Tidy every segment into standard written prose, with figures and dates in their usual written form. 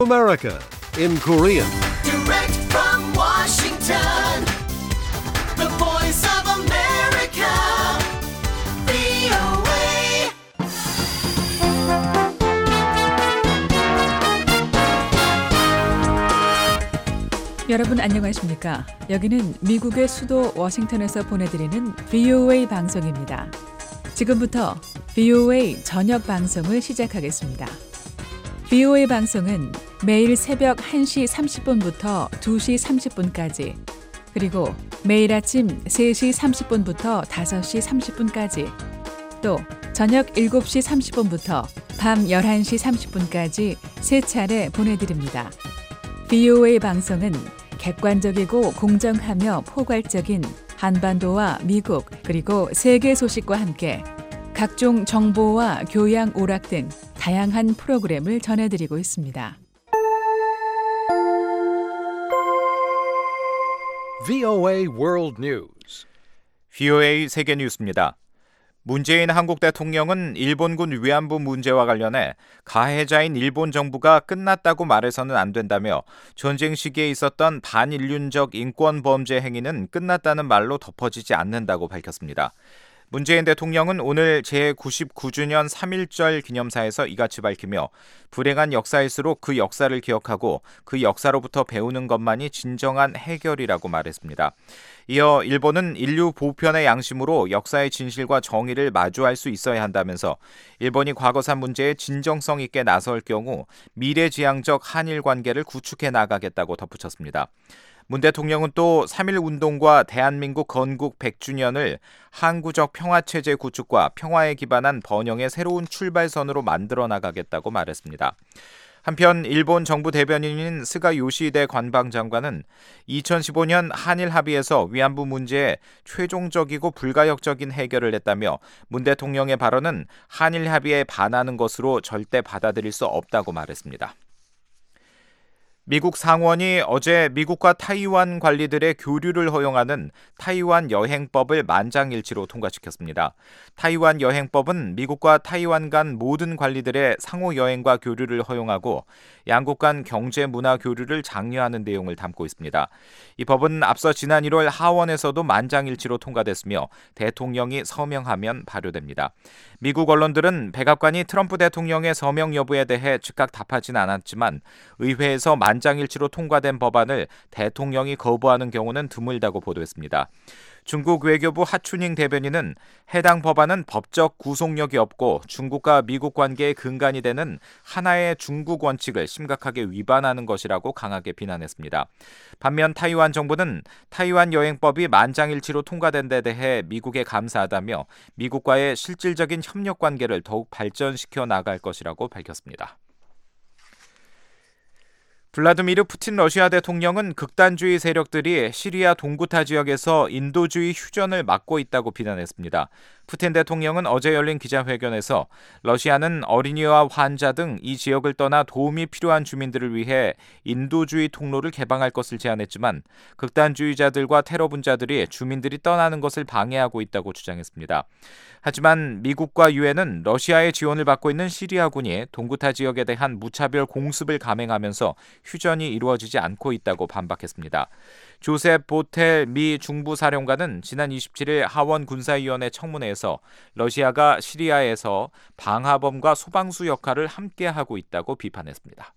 America in Korean. Direct from Washington, the voice of America, VOA. 여러분 안녕하십니까? 여기는 미국의 수도 워싱턴에서 보내드리는 VOA 방송입니다. 지금부터 VOA 저녁 방송을 시작하겠습니다. VOA 방송은 매일 새벽 1시 30분부터 2시 30분까지 그리고 매일 아침 3시 30분부터 5시 30분까지 또 저녁 7시 30분부터 밤 11시 30분까지 세 차례 보내드립니다. VOA 방송은 객관적이고 공정하며 포괄적인 한반도와 미국 그리고 세계 소식과 함께 각종 정보와 교양 오락 등 다양한 프로그램을 전해드리고 있습니다. VOA World News. VOA 세계 뉴스입니다. 문재인 한국 대통령은 일본군 위안부 문제와 관련해 가해자인 일본 정부가 끝났다고 말해서는 안 된다며 전쟁 시기에 있었던 반인륜적 인권 범죄 행위는 끝났다는 말로 덮어지지 않는다고 밝혔습니다. 문재인 대통령은 오늘 제99주년 3.1절 기념사에서 이같이 밝히며 불행한 역사일수록 그 역사를 기억하고 그 역사로부터 배우는 것만이 진정한 해결이라고 말했습니다. 이어 일본은 인류 보편의 양심으로 역사의 진실과 정의를 마주할 수 있어야 한다면서 일본이 과거사 문제에 진정성 있게 나설 경우 미래지향적 한일 관계를 구축해 나가겠다고 덧붙였습니다. 문 대통령은 또 3.1 운동과 대한민국 건국 100주년을 항구적 평화체제 구축과 평화에 기반한 번영의 새로운 출발선으로 만들어 나가겠다고 말했습니다. 한편 일본 정부 대변인인 스가 요시히데 관방장관은 2015년 한일 합의에서 위안부 문제에 최종적이고 불가역적인 해결을 냈다며 문 대통령의 발언은 한일 합의에 반하는 것으로 절대 받아들일 수 없다고 말했습니다. 미국 상원이 어제 미국과 타이완 관리들의 교류를 허용하는 타이완 여행법을 만장일치로 통과시켰습니다. 타이완 여행법은 미국과 타이완 간 모든 관리들의 상호 여행과 교류를 허용하고 양국 간 경제 문화 교류를 장려하는 내용을 담고 있습니다. 이 법은 앞서 지난 1월 하원에서도 만장일치로 통과됐으며 대통령이 서명하면 발효됩니다. 미국 언론들은 백악관이 트럼프 대통령의 서명 여부에 대해 즉각 답하진 않았지만 의회에서 만장일치로 통과된 법안을 대통령이 거부하는 경우는 드물다고 보도했습니다. 중국 외교부 하춘잉 대변인은 해당 법안은 법적 구속력이 없고 중국과 미국 관계의 근간이 되는 하나의 중국 원칙을 심각하게 위반하는 것이라고 강하게 비난했습니다. 반면 타이완 정부는 타이완 여행법이 만장일치로 통과된 데 대해 미국에 감사하다며 미국과의 실질적인 협력 관계를 더욱 발전시켜 나갈 것이라고 밝혔습니다. 블라디미르 푸틴 러시아 대통령은 극단주의 세력들이 시리아 동구타 지역에서 인도주의 휴전을 막고 있다고 비난했습니다. 푸틴 대통령은 어제 열린 기자회견에서 러시아는 어린이와 환자 등 이 지역을 떠나 도움이 필요한 주민들을 위해 인도주의 통로를 개방할 것을 제안했지만 극단주의자들과 테러 분자들이 주민들이 떠나는 것을 방해하고 있다고 주장했습니다. 하지만 미국과 유엔은 러시아의 지원을 받고 있는 시리아군이 동구타 지역에 대한 무차별 공습을 감행하면서 휴전이 이루어지지 않고 있다고 반박했습니다. 조셉 보텔 미 중부사령관은 지난 27일 하원 군사위원회 청문회에서 러시아가 시리아에서 방화범과 소방수 역할을 함께하고 있다고 비판했습니다.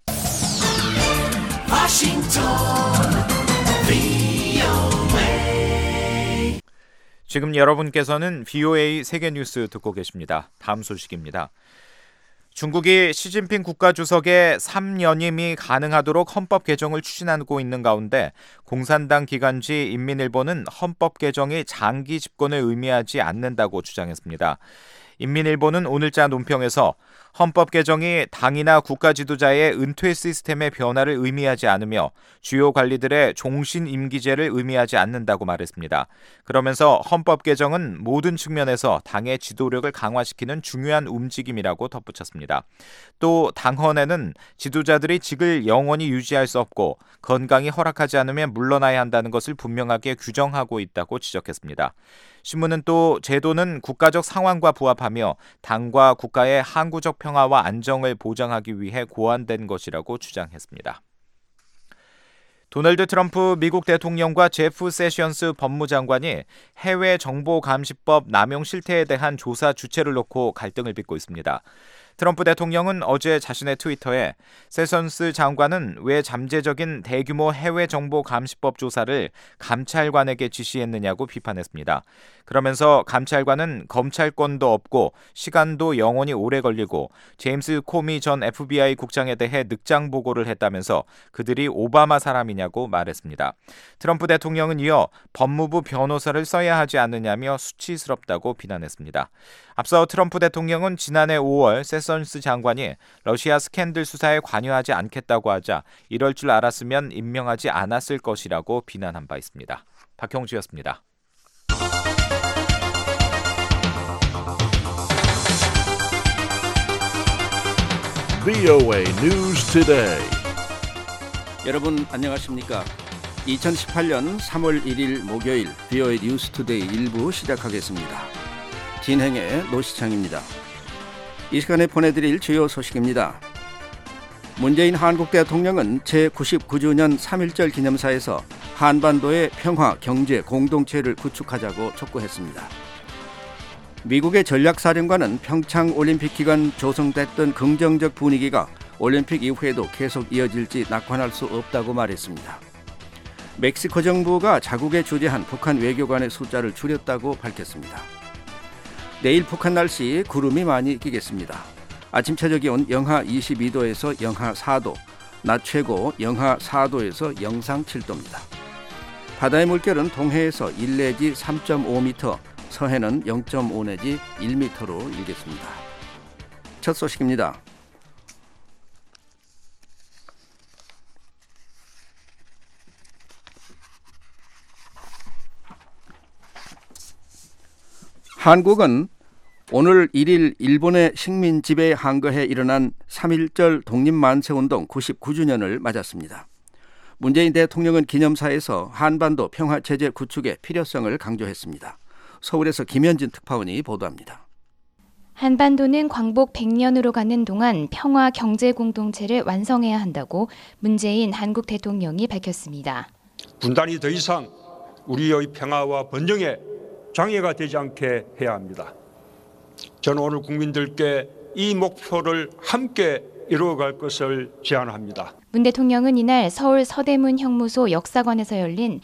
지금 여러분께서는 VOA 세계뉴스 듣고 계십니다. 다음 소식입니다. 중국이 시진핑 국가주석의 3연임이 가능하도록 헌법 개정을 추진하고 있는 가운데 공산당 기관지 인민일보는 헌법 개정이 장기 집권을 의미하지 않는다고 주장했습니다. 인민일보는 오늘자 논평에서 헌법 개정이 당이나 국가 지도자의 은퇴 시스템의 변화를 의미하지 않으며 주요 관리들의 종신 임기제를 의미하지 않는다고 말했습니다. 그러면서 헌법 개정은 모든 측면에서 당의 지도력을 강화시키는 중요한 움직임이라고 덧붙였습니다. 또 당헌에는 지도자들이 직을 영원히 유지할 수 없고 건강이 허락하지 않으면 물러나야 한다는 것을 분명하게 규정하고 있다고 지적했습니다. 신문은 또 제도는 국가적 상황과 부합하며 당과 국가의 항구적 평화와 안정을 보장하기 위해 고안된 것이라고 주장했습니다. 도널드 트럼프 미국 대통령과 제프 세션스 법무장관이 해외 정보감시법 남용 실태에 대한 조사 주체를 놓고 갈등을 빚고 있습니다. 트럼프 대통령은 어제 자신의 트위터에 세션스 장관은 왜 잠재적인 대규모 해외 정보 감시법 조사를 감찰관에게 지시했느냐고 비판했습니다. 그러면서 감찰관은 검찰권도 없고 시간도 영원히 오래 걸리고 제임스 코미 전 FBI 국장에 대해 늑장 보고를 했다면서 그들이 오바마 사람이냐고 말했습니다. 트럼프 대통령은 이어 법무부 변호사를 써야 하지 않느냐며 수치스럽다고 비난했습니다. 앞서 트럼프 대통령은 지난해 5월 세션스 장관이 러시아 스캔들 수사에 관여하지 않겠다고 하자 이럴 줄 알았으면 임명하지 않았을 것이라고 비난한 바 있습니다. 박형주였습니다. VOA News Today. 여러분 안녕하십니까? 2018년 3월 1일 목요일 VOA 뉴스 투데이 1부 시작하겠습니다. 진행의 노시창입니다. 이 시간에 보내드릴 주요 소식입니다. 문재인 한국 대통령은 제99주년 3.1절 기념사에서 한반도의 평화, 경제, 공동체를 구축하자고 촉구했습니다. 미국의 전략사령관은 평창 올림픽 기간 조성됐던 긍정적 분위기가 올림픽 이후에도 계속 이어질지 낙관할 수 없다고 말했습니다. 멕시코 정부가 자국에 주재한 북한 외교관의 숫자를 줄였다고 밝혔습니다. 내일 북한 날씨 구름이 많이 끼겠습니다. 아침 최저 기온 영하 22도에서 영하 4도, 낮 최고 영하 4도에서 영상 7도입니다. 바다의 물결은 동해에서 1 내지 3.5m, 서해는 0.5 내지 1m로 일겠습니다. 첫 소식입니다. 한국은 오늘 1일 일본의 식민 지배 항거해 일어난 3.1절 독립만세운동 99주년을 맞았습니다. 문재인 대통령은 기념사에서 한반도 평화체제 구축의 필요성을 강조했습니다. 서울에서 김현진 특파원이 보도합니다. 한반도는 광복 100년으로 가는 동안 평화 경제 공동체를 완성해야 한다고 문재인 한국 대통령이 밝혔습니다. 분단이 더 이상 우리의 평화와 번영에 장애가 되지 않게 해야 합니다. 저는 오늘 국민들께 이 목표를 함께 이루어갈 것을 제안합니다. 문 대통령은 이날 서울 서대문 형무소 역사관에서 열린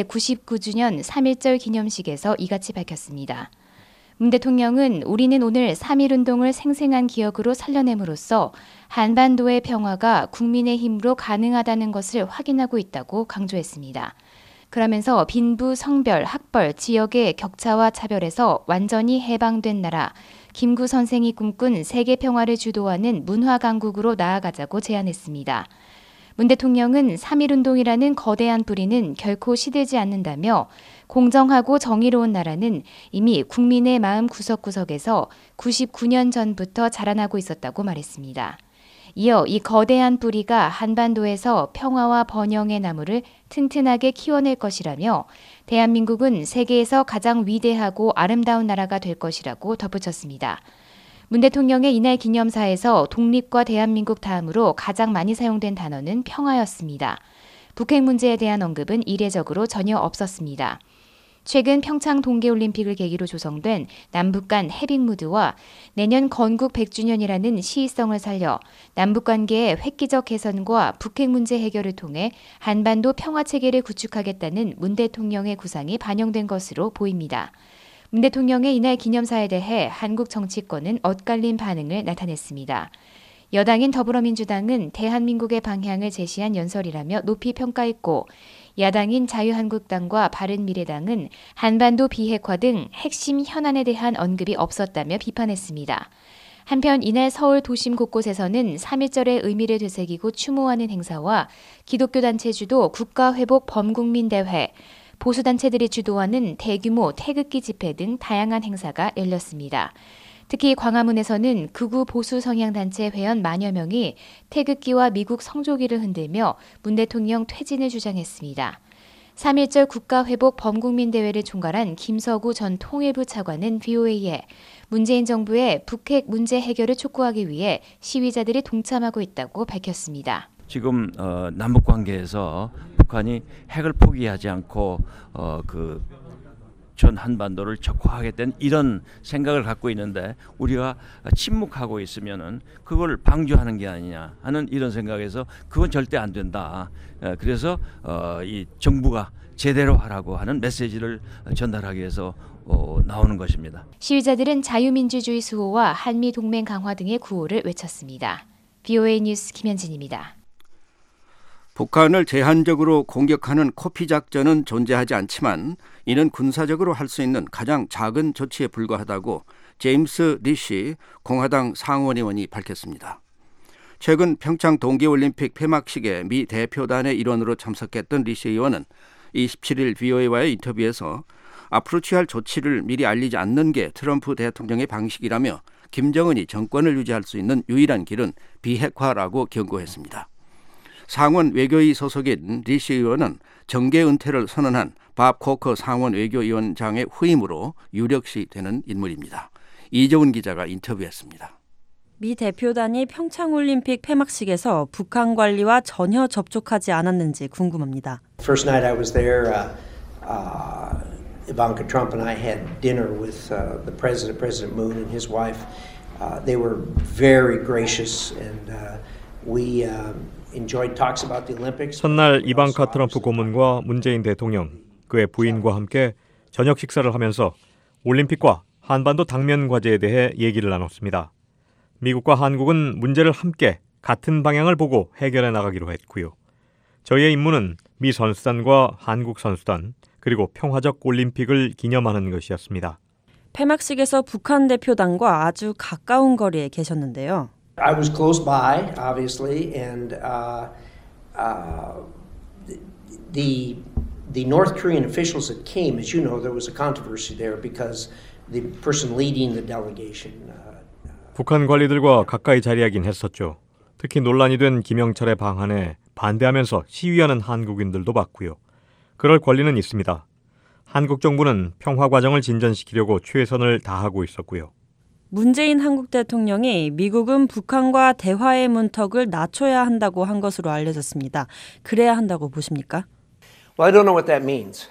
제99주년 3.1절 기념식에서 이같이 밝혔습니다. 문 대통령은 우리는 오늘 3.1운동을 생생한 기억으로 살려냄으로써 한반도의 평화가 국민의 힘으로 가능하다는 것을 확인하고 있다고 강조했습니다. 그러면서 빈부, 성별, 학벌, 지역의 격차와 차별에서 완전히 해방된 나라, 김구 선생이 꿈꾼 세계 평화를 주도하는 문화 강국으로 나아가자고 제안했습니다. 문 대통령은 3.1운동이라는 거대한 뿌리는 결코 시들지 않는다며 공정하고 정의로운 나라는 이미 국민의 마음 구석구석에서 99년 전부터 자라나고 있었다고 말했습니다. 이어 이 거대한 뿌리가 한반도에서 평화와 번영의 나무를 튼튼하게 키워낼 것이라며 대한민국은 세계에서 가장 위대하고 아름다운 나라가 될 것이라고 덧붙였습니다. 문 대통령의 이날 기념사에서 독립과 대한민국 다음으로 가장 많이 사용된 단어는 평화였습니다. 북핵 문제에 대한 언급은 이례적으로 전혀 없었습니다. 최근 평창 동계올림픽을 계기로 조성된 남북 간 해빙무드와 내년 건국 100주년이라는 시의성을 살려 남북 관계의 획기적 개선과 북핵 문제 해결을 통해 한반도 평화체계를 구축하겠다는 문 대통령의 구상이 반영된 것으로 보입니다. 문 대통령의 이날 기념사에 대해 한국 정치권은 엇갈린 반응을 나타냈습니다. 여당인 더불어민주당은 대한민국의 방향을 제시한 연설이라며 높이 평가했고 야당인 자유한국당과 바른미래당은 한반도 비핵화 등 핵심 현안에 대한 언급이 없었다며 비판했습니다. 한편 이날 서울 도심 곳곳에서는 3.1절의 의미를 되새기고 추모하는 행사와 기독교 단체 주도 국가회복 범국민대회, 보수단체들이 주도하는 대규모 태극기 집회 등 다양한 행사가 열렸습니다. 특히 광화문에서는 극우 보수 성향단체 회원 만여 명이 태극기와 미국 성조기를 흔들며 문 대통령 퇴진을 주장했습니다. 3.1절 국가회복 범국민대회를 총괄한 김서구 전 통일부 차관은 VOA에 문재인 정부의 북핵 문제 해결을 촉구하기 위해 시위자들이 동참하고 있다고 밝혔습니다. 지금 남북 관계에서 북한이 핵을 포기하지 않고 전 한반도를 적화하겠다는 이런 생각을 갖고 있는데 우리가 침묵하고 있으면은 그걸 방조하는 게 아니냐 하는 이런 생각에서 그건 절대 안 된다. 그래서 이 정부가 제대로 하라고 하는 메시지를 전달하기 위해서 나오는 것입니다. 시위자들은 자유민주주의 수호와 한미 동맹 강화 등의 구호를 외쳤습니다. VOA 뉴스 김현진입니다. 북한을 제한적으로 공격하는 코피 작전은 존재하지 않지만 이는 군사적으로 할 수 있는 가장 작은 조치에 불과하다고 제임스 리시 공화당 상원의원이 밝혔습니다. 최근 평창 동계올림픽 폐막식에 미 대표단의 일원으로 참석했던 리시 의원은 27일 VOA와의 인터뷰에서 앞으로 취할 조치를 미리 알리지 않는 게 트럼프 대통령의 방식이라며 김정은이 정권을 유지할 수 있는 유일한 길은 비핵화라고 경고했습니다. 상원 외교위 소속인 리시 의원은 정계 은퇴를 선언한 밥 코커 상원 외교위원장의 후임으로 유력시 되는 인물입니다. 이재훈 기자가 인터뷰했습니다. 미 대표단이 평창올림픽 폐막식에서 북한 관리와 전혀 접촉하지 않았는지 궁금합니다. First night I was there, Ivanka Trump and I had dinner with the president, President Moon and his wife. They were very gracious and we enjoyed talks about the Olympics. 첫날 이방카 트럼프 고문과 문재인 대통령, 그의 부인과 함께 저녁 식사를 하면서 올림픽과 한반도 당면 과제에 대해 얘기를 나눴습니다. 미국과 한국은 문제를 함께 같은 방향을 보고 해결해 나가기로 했고요. 저희의 임무는 미 선수단과 한국 선수단 그리고 평화적 올림픽을 기념하는 것이었습니다. 폐막식에서 북한 대표단과 아주 가까운 거리에 계셨는데요. I was close by, obviously, and the North Korean officials that came, as you know, there was a controversy there because the person leading the delegation. 북한 관리들과 가까이 자리하긴 했었죠. 특히 논란이 된 김영철의 방한에 반대하면서 시위하는 한국인들도 봤고요. 그럴 권리는 있습니다. 한국 정부는 평화 과정을 진전시키려고 최선을 다하고 있었고요. 문재인 한국 대통령이 미국은 북한과 대화의 문턱을 낮춰야 한다고 한 것으로 알려졌습니다. 그래야 한다고 보십니까? Well, I don't know what that means.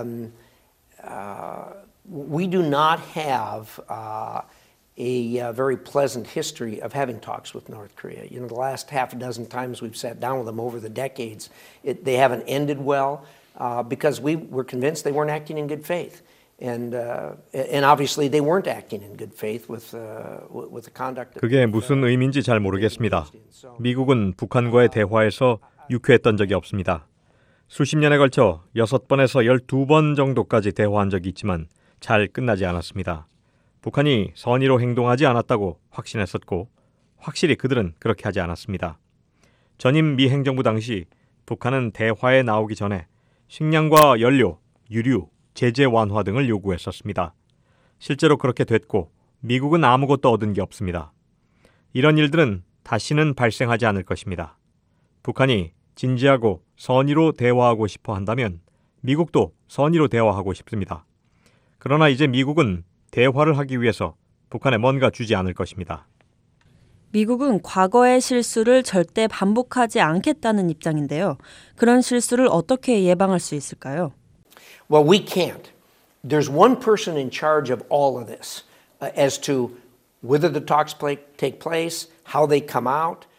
We do not have a very pleasant history of having talks with North Korea. You know, the last half a dozen times we've sat down with them over the decades, they haven't ended well because we were convinced they weren't acting in good faith. And obviously they weren't acting in good faith with the conduct. 그게 무슨 의미인지 잘 모르겠습니다. 미국은 북한과의 대화에서 유쾌했던 적이 없습니다. 수십 년에 걸쳐 6번에서 12번 정도까지 대화한 적이 있지만 잘 끝나지 않았습니다. 북한이 선의로 행동하지 않았다고 확신했었고 확실히 그들은 그렇게 하지 않았습니다. 전임 미 행정부 당시 북한은 대화에 나오기 전에 식량과 연료, 유류, 제재 완화 등을 요구했었습니다. 실제로 그렇게 됐고 미국은 아무것도 얻은 게 없습니다. 이런 일들은 다시는 발생하지 않을 것입니다. 북한이 진지하고 선의로 대화하고 싶어 한다면 미국도 선의로 대화하고 싶습니다. 그러나 이제 미국은 대화를 하기 위해서 북한에 뭔가 주지 않을 것입니다. 미국은 과거의 실수를 절대 반복하지 않겠다는 입장인데요. 그런 실수를 어떻게 예방할 수 있을까요? Well, we can't. There's one person in charge of all of this as to whether the talks take place, how they come out.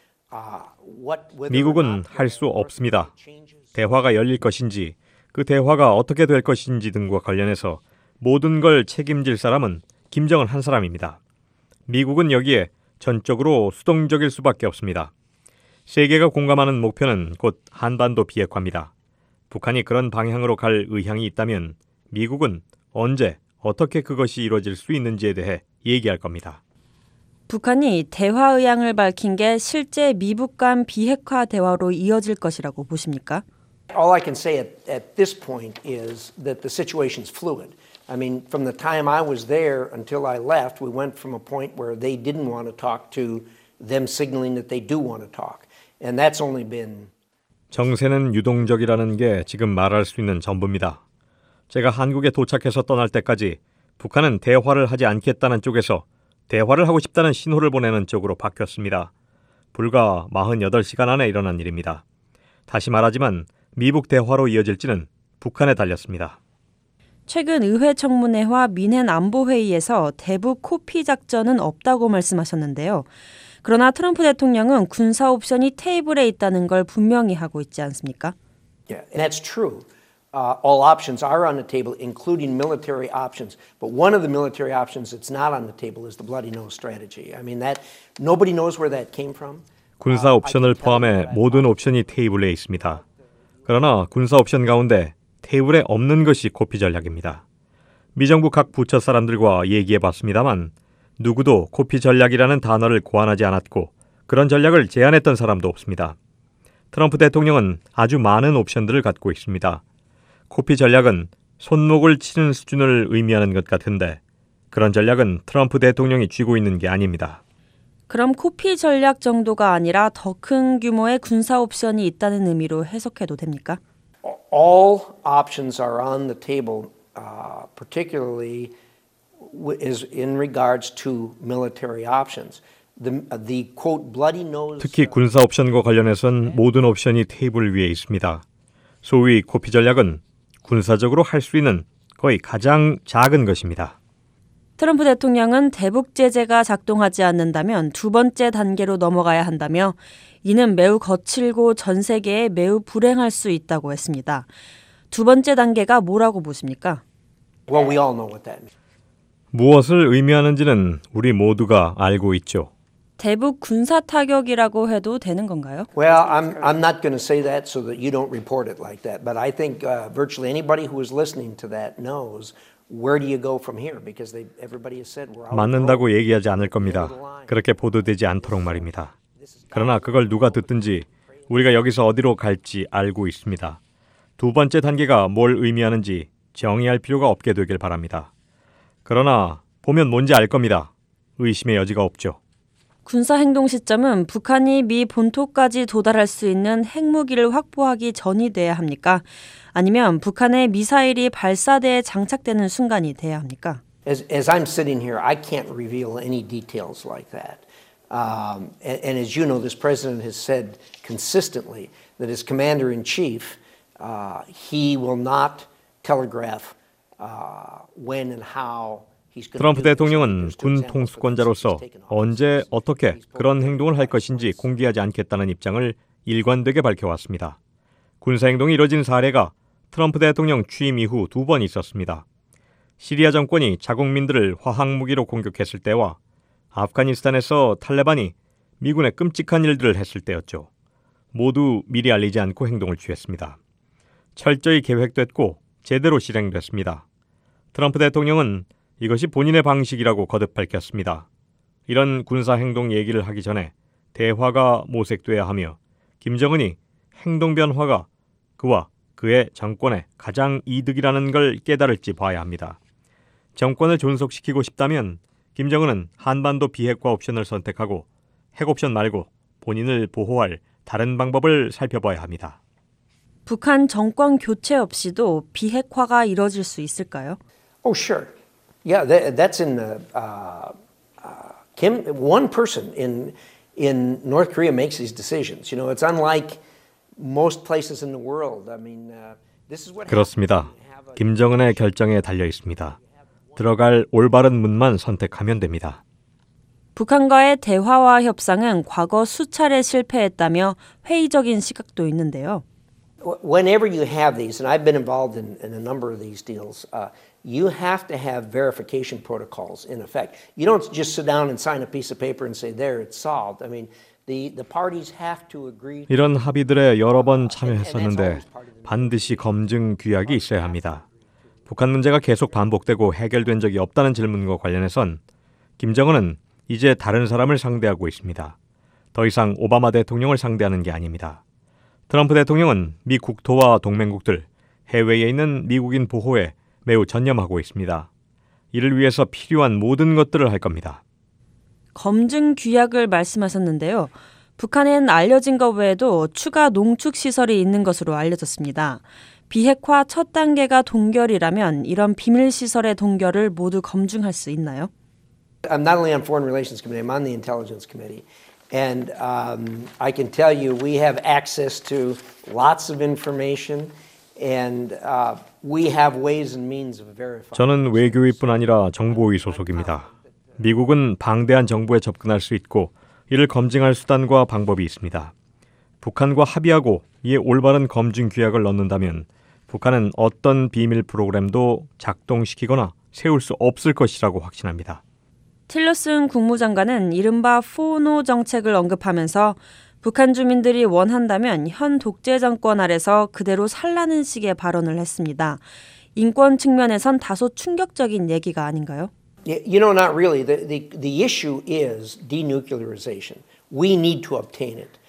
미국은 할 수 없습니다. 대화가 열릴 것인지, 그 대화가 어떻게 될 것인지 등과 관련해서 모든 걸 책임질 사람은 김정은 한 사람입니다. 미국은 여기에 전적으로 수동적일 수밖에 없습니다. 세계가 공감하는 목표는 곧 한반도 비핵화입니다. 북한이 그런 방향으로 갈 의향이 있다면 미국은 언제 어떻게 그것이 이루어질 수 있는지에 대해 얘기할 겁니다. 북한이 대화 의향을 밝힌 게 실제 미북 간 비핵화 대화로 이어질 것이라고 보십니까? All I can say at this point is that the situation is fluid. I mean, from the time I was there until I left, we went from a point where they didn't want to talk to them signaling that they do want to talk. And that's only been 정세는 유동적이라는 게 지금 말할 수 있는 전부입니다. 제가 한국에 도착해서 떠날 때까지 북한은 대화를 하지 않겠다는 쪽에서 대화를 하고 싶다는 신호를 보내는 쪽으로 바뀌었습니다. 불과 48시간 안에 일어난 일입니다. 다시 말하지만 미북 대화로 이어질지는 북한에 달렸습니다. 최근 의회 청문회와 민헨 안보회의에서 대북 코피 작전은 없다고 말씀하셨는데요. 그러나 트럼프 대통령은 군사 옵션이 테이블에 있다는 걸 분명히 하고 있지 않습니까? Yeah, and that's true. All options are on the table, including military options. But one of the military options that's not on the table is the bloody nose strategy. I mean, that nobody knows where that came from. 군사 옵션을 포함해 모든 옵션이 테이블에 있습니다. 그러나 군사 옵션 가운데 테이블에 없는 것이 코피 전략입니다. 미정부 각 부처 사람들과 얘기해봤습니다만 누구도 코피 전략이라는 단어를 고안하지 않았고 그런 전략을 제안했던 사람도 없습니다. 트럼프 대통령은 아주 많은 옵션들을 갖고 있습니다. 코피 전략은 손목을 치는 수준을 의미하는 것 같은데 그런 전략은 트럼프 대통령이 쥐고 있는 게 아닙니다. 그럼 코피 전략 정도가 아니라 더 큰 규모의 군사 옵션이 있다는 의미로 해석해도 됩니까? All options are on the table, particularly is in regards to military options. The quote bloody nose. 특히 군사 옵션과 관련해선 모든 옵션이 테이블 위에 있습니다. 소위 코피 전략은 군사적으로 할 수 있는 거의 가장 작은 것입니다. 트럼프 대통령은 대북 제재가 작동하지 않는다면 두 번째 단계로 넘어가야 한다며 이는 매우 거칠고 전 세계에 매우 불행할 수 있다고 했습니다. 두 번째 단계가 뭐라고 보십니까? Well, we all know what that means. 무엇을 의미하는지는 우리 모두가 알고 있죠. 대북 군사 타격이라고 해도 되는 건가요? Well, I'm not going to say that so that you don't report it like that. But I think virtually anybody who is listening to that knows where do you go from here? Because everybody has said we're out. 맞는다고 얘기하지 않을 겁니다. 그렇게 보도되지 않도록 말입니다. 그러나 그걸 누가 듣든지 우리가 여기서 어디로 갈지 알고 있습니다. 두 번째 단계가 뭘 의미하는지 정의할 필요가 없게 되길 바랍니다. 그러나 보면 뭔지 알 겁니다. 의심의 여지가 없죠. 군사행동 시점은 북한이 미 본토까지 도달할 수 있는 핵무기를 확보하기 전이 돼야 합니까? 아니면 북한의 미사일이 발사대에 장착되는 순간이 돼야 합니까? As I'm sitting here, I can't reveal any details like that. And as you know, this president has said consistently that as commander-in-chief, he will not telegraph when and how. 트럼프 대통령은 군 통수권자로서 언제 어떻게 그런 행동을 할 것인지 공개하지 않겠다는 입장을 일관되게 밝혀왔습니다. 군사행동이 이뤄진 사례가 트럼프 대통령 취임 이후 2번 있었습니다. 시리아 정권이 자국민들을 화학무기로 공격했을 때와 아프가니스탄에서 탈레반이 미군의 끔찍한 일들을 했을 때였죠. 모두 미리 알리지 않고 행동을 취했습니다. 철저히 계획됐고 제대로 실행됐습니다. 트럼프 대통령은 이것이 본인의 방식이라고 거듭 밝혔습니다. 이런 군사행동 얘기를 하기 전에 대화가 모색돼야 하며 김정은이 행동 변화가 그와 그의 정권의 가장 이득이라는 걸 깨달을지 봐야 합니다. 정권을 존속시키고 싶다면 김정은은 한반도 비핵화 옵션을 선택하고 핵 옵션 말고 본인을 보호할 다른 방법을 살펴봐야 합니다. 북한 정권 교체 없이도 비핵화가 이뤄질 수 있을까요? Oh, sure. Yeah, that's in the Kim. One person in North Korea makes these decisions. You know, it's unlike most places in the world. I mean, this is what. 그렇습니다. 김정은의 결정에 달려 있습니다. 들어갈 올바른 문만 선택하면 됩니다. 북한과의 대화와 협상은 과거 수차례 실패했다며 회의적인 시각도 있는데요. Whenever you have these, and I've been involved in a number of these deals, you have to have verification protocols in effect. You don't just sit down and sign a piece of paper and say, there, it's solved. I mean, the parties have to agree. 이런 합의들에 여러 번 참여했었는데 반드시 검증 규약이 있어야 합니다. 북한 문제가 계속 반복되고 해결된 적이 없다는 질문과 관련해선 김정은은 이제 다른 사람을 상대하고 있습니다. 더 이상 오바마 대통령을 상대하는 게 아닙니다. 트럼프 대통령은 미 국토와 동맹국들, 해외에 있는 미국인 보호에 매우 전념하고 있습니다. 이를 위해서 필요한 모든 것들을 할 겁니다. 검증 규약을 말씀하셨는데요. 북한엔 알려진 것 외에도 추가 농축 시설이 있는 것으로 알려졌습니다. 비핵화 첫 단계가 동결이라면 이런 비밀 시설의 동결을 모두 검증할 수 있나요? I'm not only on Foreign Relations Committee, I'm on the Intelligence Committee. And I can tell you we have access to lots of information and we have ways and means of verifying. 저는 외교위뿐 아니라 정보위 소속입니다. 미국은 방대한 정보에 접근할 수 있고 이를 검증할 수단과 방법이 있습니다. 북한과 합의하고 이에 올바른 검증 규약을 넣는다면 북한은 어떤 비밀 프로그램도 작동시키거나 세울 수 없을 것이라고 확신합니다. 틸러슨 국무장관은 이른바 4NO 정책을 언급하면서 북한 주민들이 원한다면 현 독재 정권 아래서 그대로 살라는 식의 발언을 했습니다. 인권 측면에선 다소 충격적인 얘기가 아닌가요? You know, not really. The issue is denuclearization. We need to obtain it.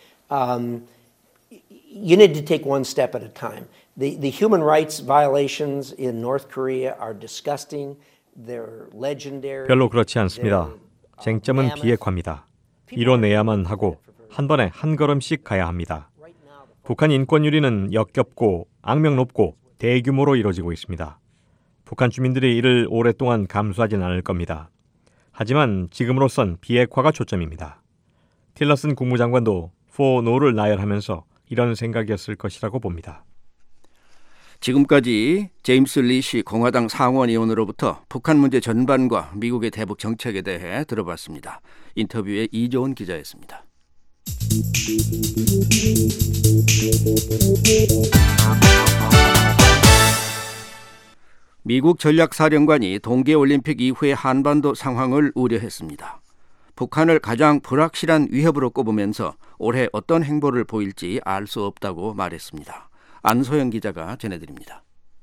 You need to take one step at a time. The human rights violations in North Korea are disgusting. They're legendary. 별로 그렇지 않습니다. 쟁점은 비핵화입니다. 이뤄내야만 하고 한 번에 한 걸음씩 가야 합니다. 북한 인권 유린은 역겹고 악명 높고 대규모로 이루어지고 있습니다. 북한 주민들이 이를 오랫동안 감수하진 않을 겁니다. 하지만 지금으로선 비핵화가 초점입니다. 틸러슨 국무장관도 4NO를 나열하면서 이런 생각이었을 것이라고 봅니다. 지금까지 제임스 리시 공화당 상원의원으로부터 북한 문제 전반과 미국의 대북 정책에 대해 들어봤습니다. 인터뷰에 이조은 기자였습니다. 미국 전략사령관이 동계올림픽 이후의 한반도 상황을 우려했습니다. 북한을 가장 불확실한 위협으로 꼽으면서 올해 어떤 행보를 보일지 알 수 없다고 말했습니다. 안소영 기자가 전해드립니다.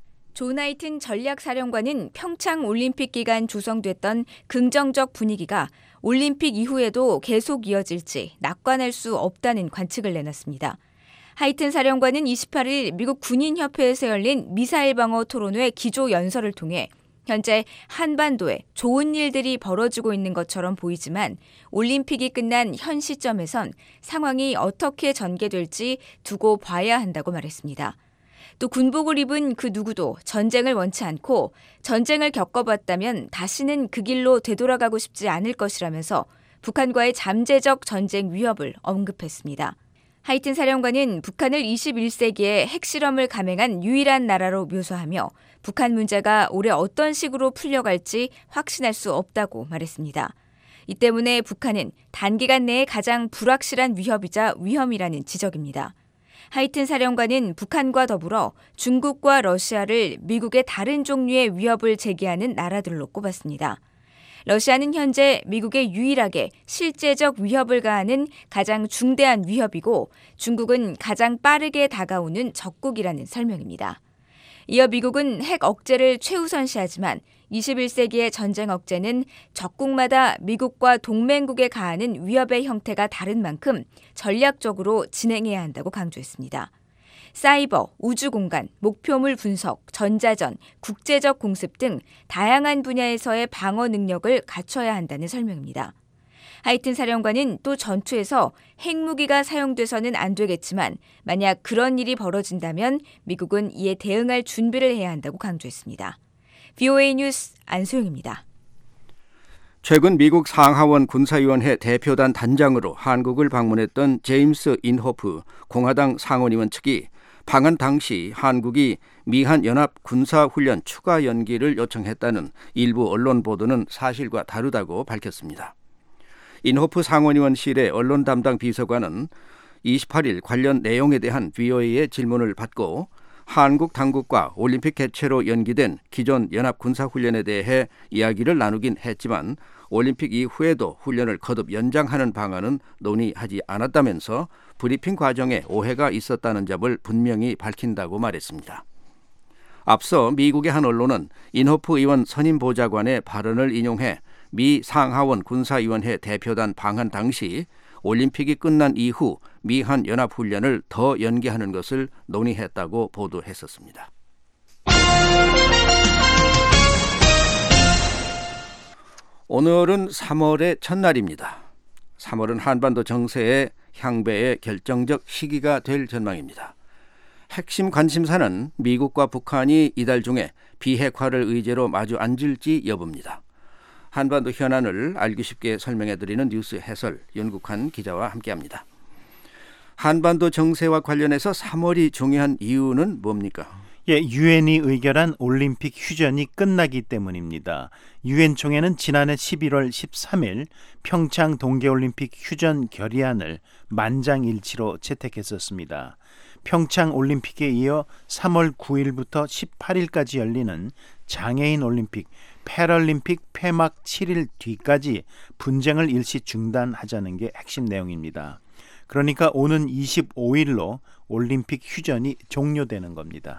존 하이튼 전략사령관은 평창 올림픽 기간 조성됐던 긍정적 분위기가 올림픽 이후에도 계속 이어질지 낙관할 수 없다는 관측을 내놨습니다. 하이튼 사령관은 28일 미국 군인협회에서 열린 미사일 방어 토론회 기조 연설을 통해 현재 한반도에 좋은 일들이 벌어지고 있는 것처럼 보이지만 올림픽이 끝난 현 시점에선 상황이 어떻게 전개될지 두고 봐야 한다고 말했습니다. 또 군복을 입은 그 누구도 전쟁을 원치 않고 전쟁을 겪어봤다면 다시는 그 길로 되돌아가고 싶지 않을 것이라면서 북한과의 잠재적 전쟁 위협을 언급했습니다. 하이튼 사령관은 북한을 21세기에 핵실험을 감행한 유일한 나라로 묘사하며 북한 문제가 올해 어떤 식으로 풀려갈지 확신할 수 없다고 말했습니다. 이 때문에 북한은 단기간 내에 가장 불확실한 위협이자 위험이라는 지적입니다. 하이튼 사령관은 북한과 더불어 중국과 러시아를 미국의 다른 종류의 위협을 제기하는 나라들로 꼽았습니다. 러시아는 현재 미국에 유일하게 실제적 위협을 가하는 가장 중대한 위협이고 중국은 가장 빠르게 다가오는 적국이라는 설명입니다. 이어 미국은 핵 억제를 최우선시하지만 21세기의 전쟁 억제는 적국마다 미국과 동맹국에 가하는 위협의 형태가 다른 만큼 전략적으로 진행해야 한다고 강조했습니다. 사이버, 우주공간, 목표물 분석, 전자전, 국제적 공습 등 다양한 분야에서의 방어 능력을 갖춰야 한다는 설명입니다. 하이튼 사령관은 또 전투에서 핵무기가 사용돼서는 안 되겠지만 만약 그런 일이 벌어진다면 미국은 이에 대응할 준비를 해야 한다고 강조했습니다. VOA 뉴스 안소영입니다. 최근 미국 상하원 군사위원회 대표단 단장으로 한국을 방문했던 제임스 인호프 공화당 상원의원 측이 방한 당시 한국이 미한 연합 군사훈련 추가 연기를 요청했다는 일부 언론 보도는 사실과 다르다고 밝혔습니다. 인호프 상원의원실의 언론 담당 비서관은 28일 관련 내용에 대한 VOA의 질문을 받고 한국 당국과 올림픽 개최로 연기된 기존 연합 군사훈련에 대해 이야기를 나누긴 했지만 올림픽 이후에도 훈련을 거듭 연장하는 방안은 논의하지 않았다면서 브리핑 과정에 오해가 있었다는 점을 분명히 밝힌다고 말했습니다. 앞서 미국의 한 언론은 인호프 의원 선임 보좌관의 발언을 인용해 미 상하원 군사위원회 대표단 방한 당시 올림픽이 끝난 이후 미한 연합훈련을 더 연기하는 것을 논의했다고 보도했었습니다. 오늘은 3월의 첫날입니다. 3월은 한반도 정세에 향배의 결정적 시기가 될 전망입니다. 핵심 관심사는 미국과 북한이 이달 중에 비핵화를 의제로 마주 앉을지 여부입니다. 한반도 현안을 알기 쉽게 설명해드리는 뉴스 해설 윤국한 기자와 함께합니다. 한반도 정세와 관련해서 3월이 중요한 이유는 뭡니까? 유엔이 의결한 올림픽 휴전이 끝나기 때문입니다. 유엔 총회는 지난해 11월 13일 평창 동계올림픽 휴전 결의안을 만장일치로 채택했었습니다. 평창 올림픽에 이어 3월 9일부터 18일까지 열리는 장애인 올림픽, 패럴림픽 폐막 7일 뒤까지 분쟁을 일시 중단하자는 게 핵심 내용입니다. 그러니까 오는 25일로 올림픽 휴전이 종료되는 겁니다.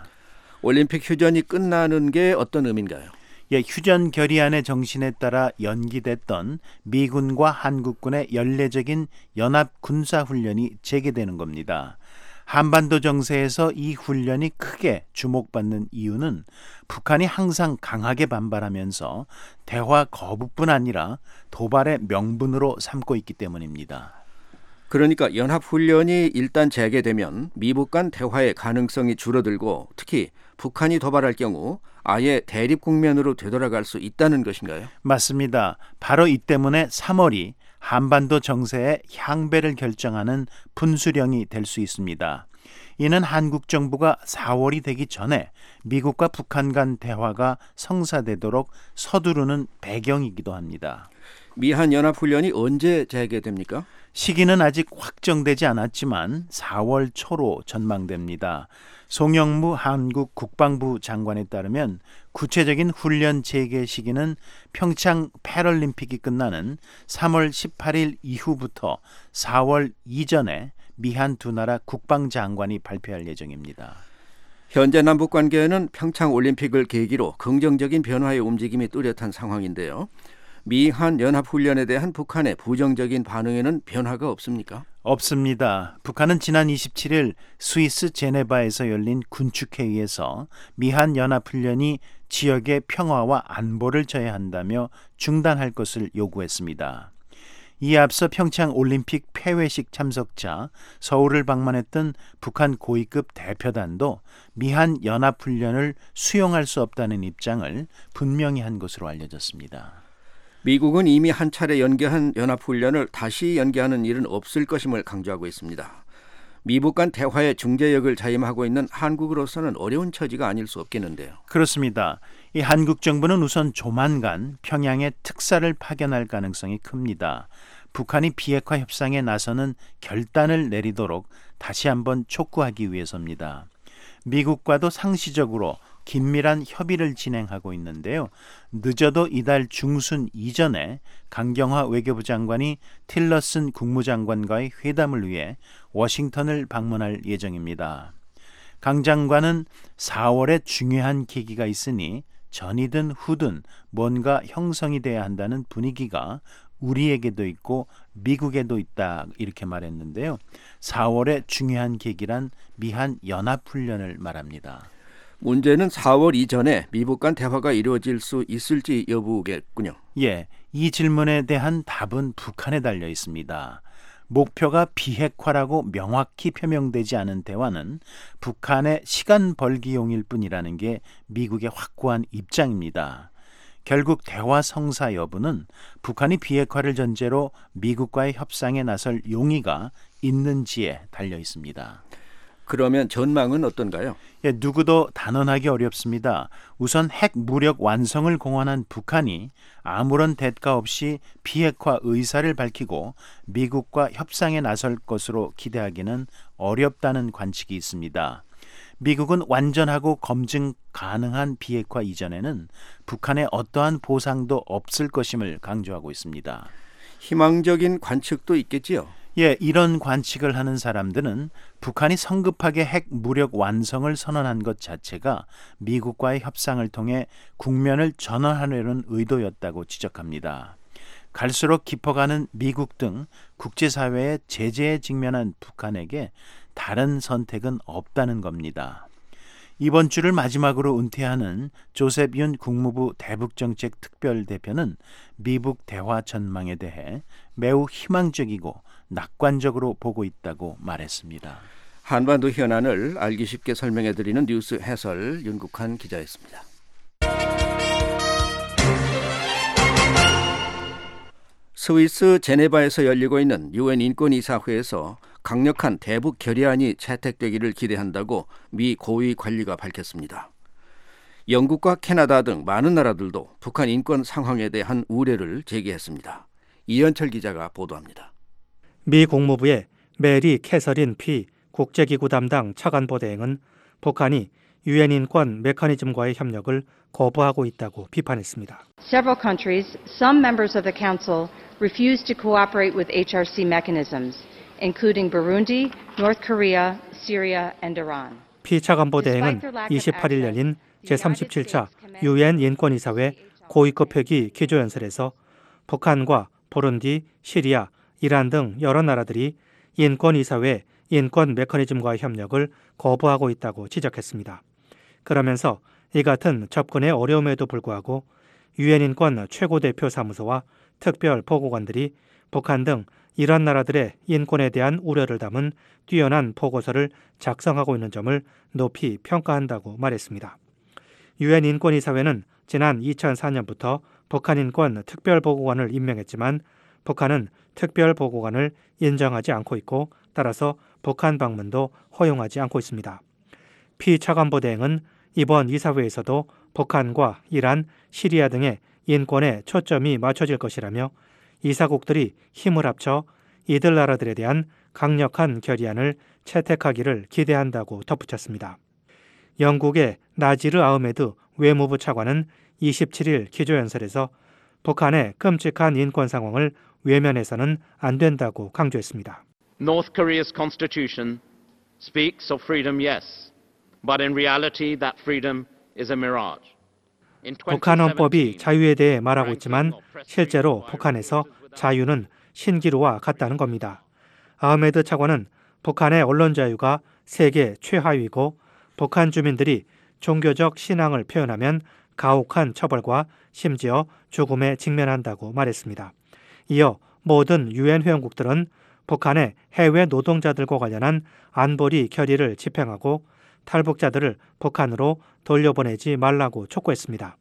올림픽 휴전이 끝나는 게 어떤 의미인가요? 휴전 결의안의 정신에 따라 연기됐던 미군과 한국군의 연례적인 연합 군사훈련이 재개되는 겁니다. 한반도 정세에서 이 훈련이 크게 주목받는 이유는 북한이 항상 강하게 반발하면서 대화 거부뿐 아니라 도발의 명분으로 삼고 있기 때문입니다. 그러니까 연합훈련이 일단 재개되면 미북 간 대화의 가능성이 줄어들고 특히 북한이 도발할 경우 아예 대립 국면으로 되돌아갈 수 있다는 것인가요? 맞습니다. 바로 이 때문에 3월이 한반도 정세의 향배를 결정하는 분수령이 될 수 있습니다. 이는 한국 정부가 4월이 되기 전에 미국과 북한 간 대화가 성사되도록 서두르는 배경이기도 합니다. 미한 연합훈련이 언제 재개됩니까? 시기는 아직 확정되지 않았지만 4월 초로 전망됩니다. 송영무 한국 국방부 장관에 따르면 구체적인 훈련 재개 시기는 평창 패럴림픽이 끝나는 3월 18일 이후부터 4월 이전에 미한 두 나라 국방장관이 발표할 예정입니다. 현재 남북 관계는 평창 올림픽을 계기로 긍정적인 변화의 움직임이 뚜렷한 상황인데요. 미한 연합훈련에 대한 북한의 부정적인 반응에는 변화가 없습니까? 없습니다. 북한은 지난 27일 스위스 제네바에서 열린 군축회의에서 미한 연합훈련이 지역의 평화와 안보를 저해한다며 중단할 것을 요구했습니다. 이에 앞서 평창 올림픽 폐회식 참석자 서울을 방문했던 북한 고위급 대표단도 미한 연합훈련을 수용할 수 없다는 입장을 분명히 한 것으로 알려졌습니다. 미국은 이미 한 차례 연기한 연합훈련을 다시 연기하는 일은 없을 것임을 강조하고 있습니다. 미북 간 대화의 중재역을 자임하고 있는 한국으로서는 어려운 처지가 아닐 수 없겠는데요. 그렇습니다. 이 한국 정부는 우선 조만간 평양에 특사를 파견할 가능성이 큽니다. 북한이 비핵화 협상에 나서는 결단을 내리도록 다시 한번 촉구하기 위해서입니다. 미국과도 상시적으로 긴밀한 협의를 진행하고 있는데요. 늦어도 이달 중순 이전에 강경화 외교부 장관이 틸러슨 국무장관과의 회담을 위해 워싱턴을 방문할 예정입니다. 강 장관은 4월에 중요한 계기가 있으니 전이든 후든 뭔가 형성이 돼야 한다는 분위기가 우리에게도 있고 미국에도 있다 이렇게 말했는데요. 4월에 중요한 계기란 미한 연합훈련을 말합니다. 문제는 4월 이전에 미북 간 대화가 이루어질 수 있을지 여부겠군요. 이 질문에 대한 답은 북한에 달려 있습니다. 목표가 비핵화라고 명확히 표명되지 않은 대화는 북한의 시간 벌기용일 뿐이라는 게 미국의 확고한 입장입니다. 결국 대화 성사 여부는 북한이 비핵화를 전제로 미국과의 협상에 나설 용의가 있는지에 달려 있습니다. 그러면 전망은 어떤가요? 누구도 단언하기 어렵습니다. 우선 핵 무력 완성을 공언한 북한이 아무런 대가 없이 비핵화 의사를 밝히고 미국과 협상에 나설 것으로 기대하기는 어렵다는 관측이 있습니다. 미국은 완전하고 검증 가능한 비핵화 이전에는 북한의 어떠한 보상도 없을 것임을 강조하고 있습니다. 희망적인 관측도 있겠지요? 이런 관측을 하는 사람들은 북한이 성급하게 핵 무력 완성을 선언한 것 자체가 미국과의 협상을 통해 국면을 전환하려는 의도였다고 지적합니다. 갈수록 깊어가는 미국 등 국제사회의 제재에 직면한 북한에게 다른 선택은 없다는 겁니다. 이번 주를 마지막으로 은퇴하는 조셉 윤 국무부 대북정책 특별대표는 미북 대화 전망에 대해 매우 희망적이고 낙관적으로 보고 있다고 말했습니다. 한반도 현안을 알기 쉽게 설명해드리는 뉴스 해설 윤국한 기자였습니다. 스위스 제네바에서 열리고 있는 UN 인권이사회에서 강력한 대북 결의안이 채택되기를 기대한다고 미 고위 관리가 밝혔습니다. 영국과 캐나다 등 많은 나라들도 북한 인권 상황에 대한 우려를 제기했습니다. 이현철 기자가 보도합니다. 미 국무부의 메리 캐서린 피 국제기구 담당 차관보 대행은 북한이 유엔 인권 메커니즘과의 협력을 거부하고 있다고 비판했습니다. Several countries, some members of the Council, refuse to cooperate with HRC mechanisms, including Burundi, North Korea, Syria, and Iran. 피 차관보 대행은 28일 열린 제37차 유엔 인권이사회 고위급 회기 기조연설에서 북한과 부룬디, 시리아, 이란 등 여러 나라들이 인권이사회 인권 메커니즘과의 협력을 거부하고 있다고 지적했습니다. 그러면서 이 같은 접근의 어려움에도 불구하고 유엔 인권 최고대표 사무소와 특별 보고관들이 북한 등 이런 나라들의 인권에 대한 우려를 담은 뛰어난 보고서를 작성하고 있는 점을 높이 평가한다고 말했습니다. 유엔 인권이사회는 지난 2004년부터 북한 인권 특별보고관을 임명했지만 북한은 특별보고관을 인정하지 않고 있고 따라서 북한 방문도 허용하지 않고 있습니다. 피 차관보 대행은 이번 이사회에서도 북한과 이란, 시리아 등의 인권에 초점이 맞춰질 것이라며 이사국들이 힘을 합쳐 이들 나라들에 대한 강력한 결의안을 채택하기를 기대한다고 덧붙였습니다. 영국의 나지르 아흐메드 외무부 차관은 27일 기조연설에서 북한의 끔찍한 인권 상황을 외면해서는 안 된다고 강조했습니다. North Korea's constitution speaks of freedom, yes, but in reality that freedom is a mirage. 북한 헌법이 자유에 대해 말하고 있지만 실제로 북한에서 자유는 신기루와 같다는 겁니다. 아흐메드 차관은 북한의 언론 자유가 세계 최하위고 북한 주민들이 종교적 신앙을 표현하면 가혹한 처벌과 심지어 죽음에 직면한다고 말했습니다. 이어 모든 유엔 회원국들은 북한의 해외 노동자들과 관련한 안보리 결의를 집행하고 탈북자들을 북한으로 돌려보내지 말라고 촉구했습니다.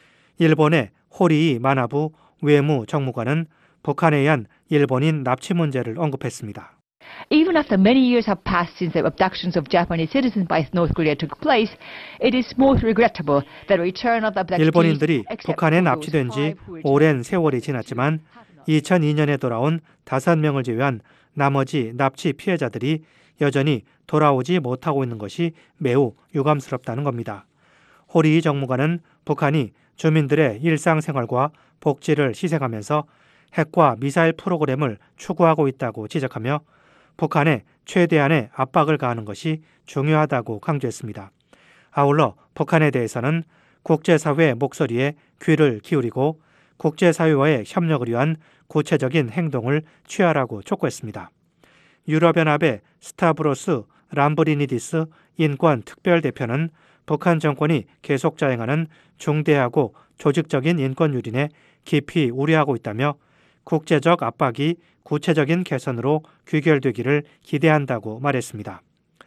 일본의 호리이 마나부 외무정무관은 북한에 의한 일본인 납치 문제를 언급했습니다. Even after many years have passed since the abductions of Japanese citizens by North Korea took place, it is most regrettable that return of the abductees. 일본인들이 북한에 납치된 지 오랜 세월이 지났지만 2002년에 돌아온 5명을 제외한 나머지 납치 피해자들이 여전히 돌아오지 못하고 있는 것이 매우 유감스럽다는 겁니다. 호리이 정무관은 북한이 주민들의 일상생활과 복지를 희생하면서 핵과 미사일 프로그램을 추구하고 있다고 지적하며 북한에 최대한의 압박을 가하는 것이 중요하다고 강조했습니다. 아울러 북한에 대해서는 국제사회의 목소리에 귀를 기울이고 국제사회와의 협력을 위한 구체적인 행동을 취하라고 촉구했습니다. 유럽연합의 스타브로스 람브리니디스 인권특별대표는 북한 정권이 계속 자행하는 중대하고 조직적인 인권 유린에 깊이 우려하고 있다며 국제적 압박이 구체적인 개선으로 귀결되기를 기대한다고 말했습니다.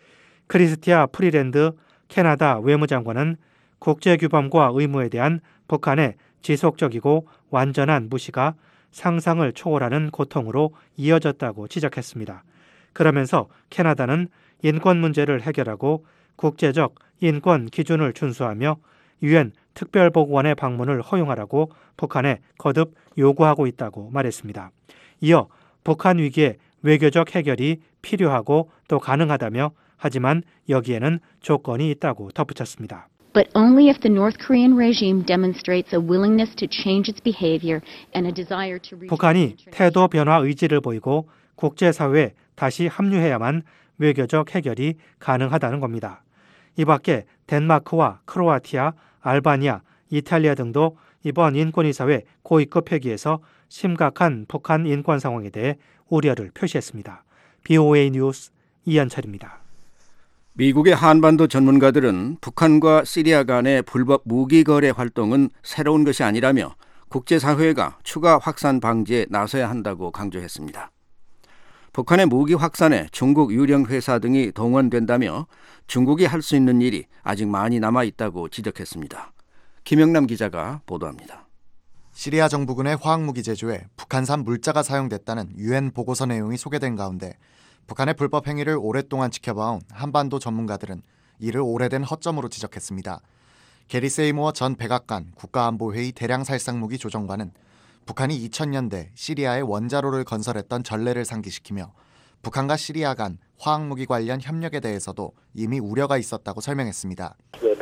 크리스티아 프리랜드 캐나다 외무장관은 국제규범과 의무에 대한 북한의 지속적이고 완전한 무시가 상상을 초월하는 고통으로 이어졌다고 지적했습니다. 그러면서 캐나다는 인권 문제를 해결하고 국제적 인권 기준을 준수하며 유엔 특별보고관의 방문을 허용하라고 북한에 거듭 요구하고 있다고 말했습니다. 이어 북한 위기의 외교적 해결이 필요하고 또 가능하다며 하지만 여기에는 조건이 있다고 덧붙였습니다. But only if the North Korean regime demonstrates a willingness to change its behavior and a desire to reach. 북한이 태도 변화 의지를 보이고 국제사회에 다시 합류해야만 외교적 해결이 가능하다는 겁니다. 이 밖에 덴마크와 크로아티아, 알바니아, 이탈리아 등도 이번 인권이사회 고위급 회기에서 심각한 북한 인권 상황에 대해 우려를 표시했습니다. BOA 뉴스 이현철입니다. 미국의 한반도 전문가들은 북한과 시리아 간의 불법 무기 거래 활동은 새로운 것이 아니라며 국제사회가 추가 확산 방지에 나서야 한다고 강조했습니다. 북한의 무기 확산에 중국 유령 회사 등이 동원된다며 중국이 할 수 있는 일이 아직 많이 남아 있다고 지적했습니다. 김영남 기자가 보도합니다. 시리아 정부군의 화학무기 제조에 북한산 물자가 사용됐다는 UN 보고서 내용이 소개된 가운데 북한의 불법 행위를 오랫동안 지켜봐온 한반도 전문가들은 이를 오래된 허점으로 지적했습니다. 게리 세이모어 전 백악관 국가안보회의 대량살상무기 조정관은 북한이 2000년대 시리아에 원자로를 건설했던 전례를 상기시키며 북한과 시리아 간 화학무기 관련 협력에 대해서도 이미 우려가 있었다고 설명했습니다.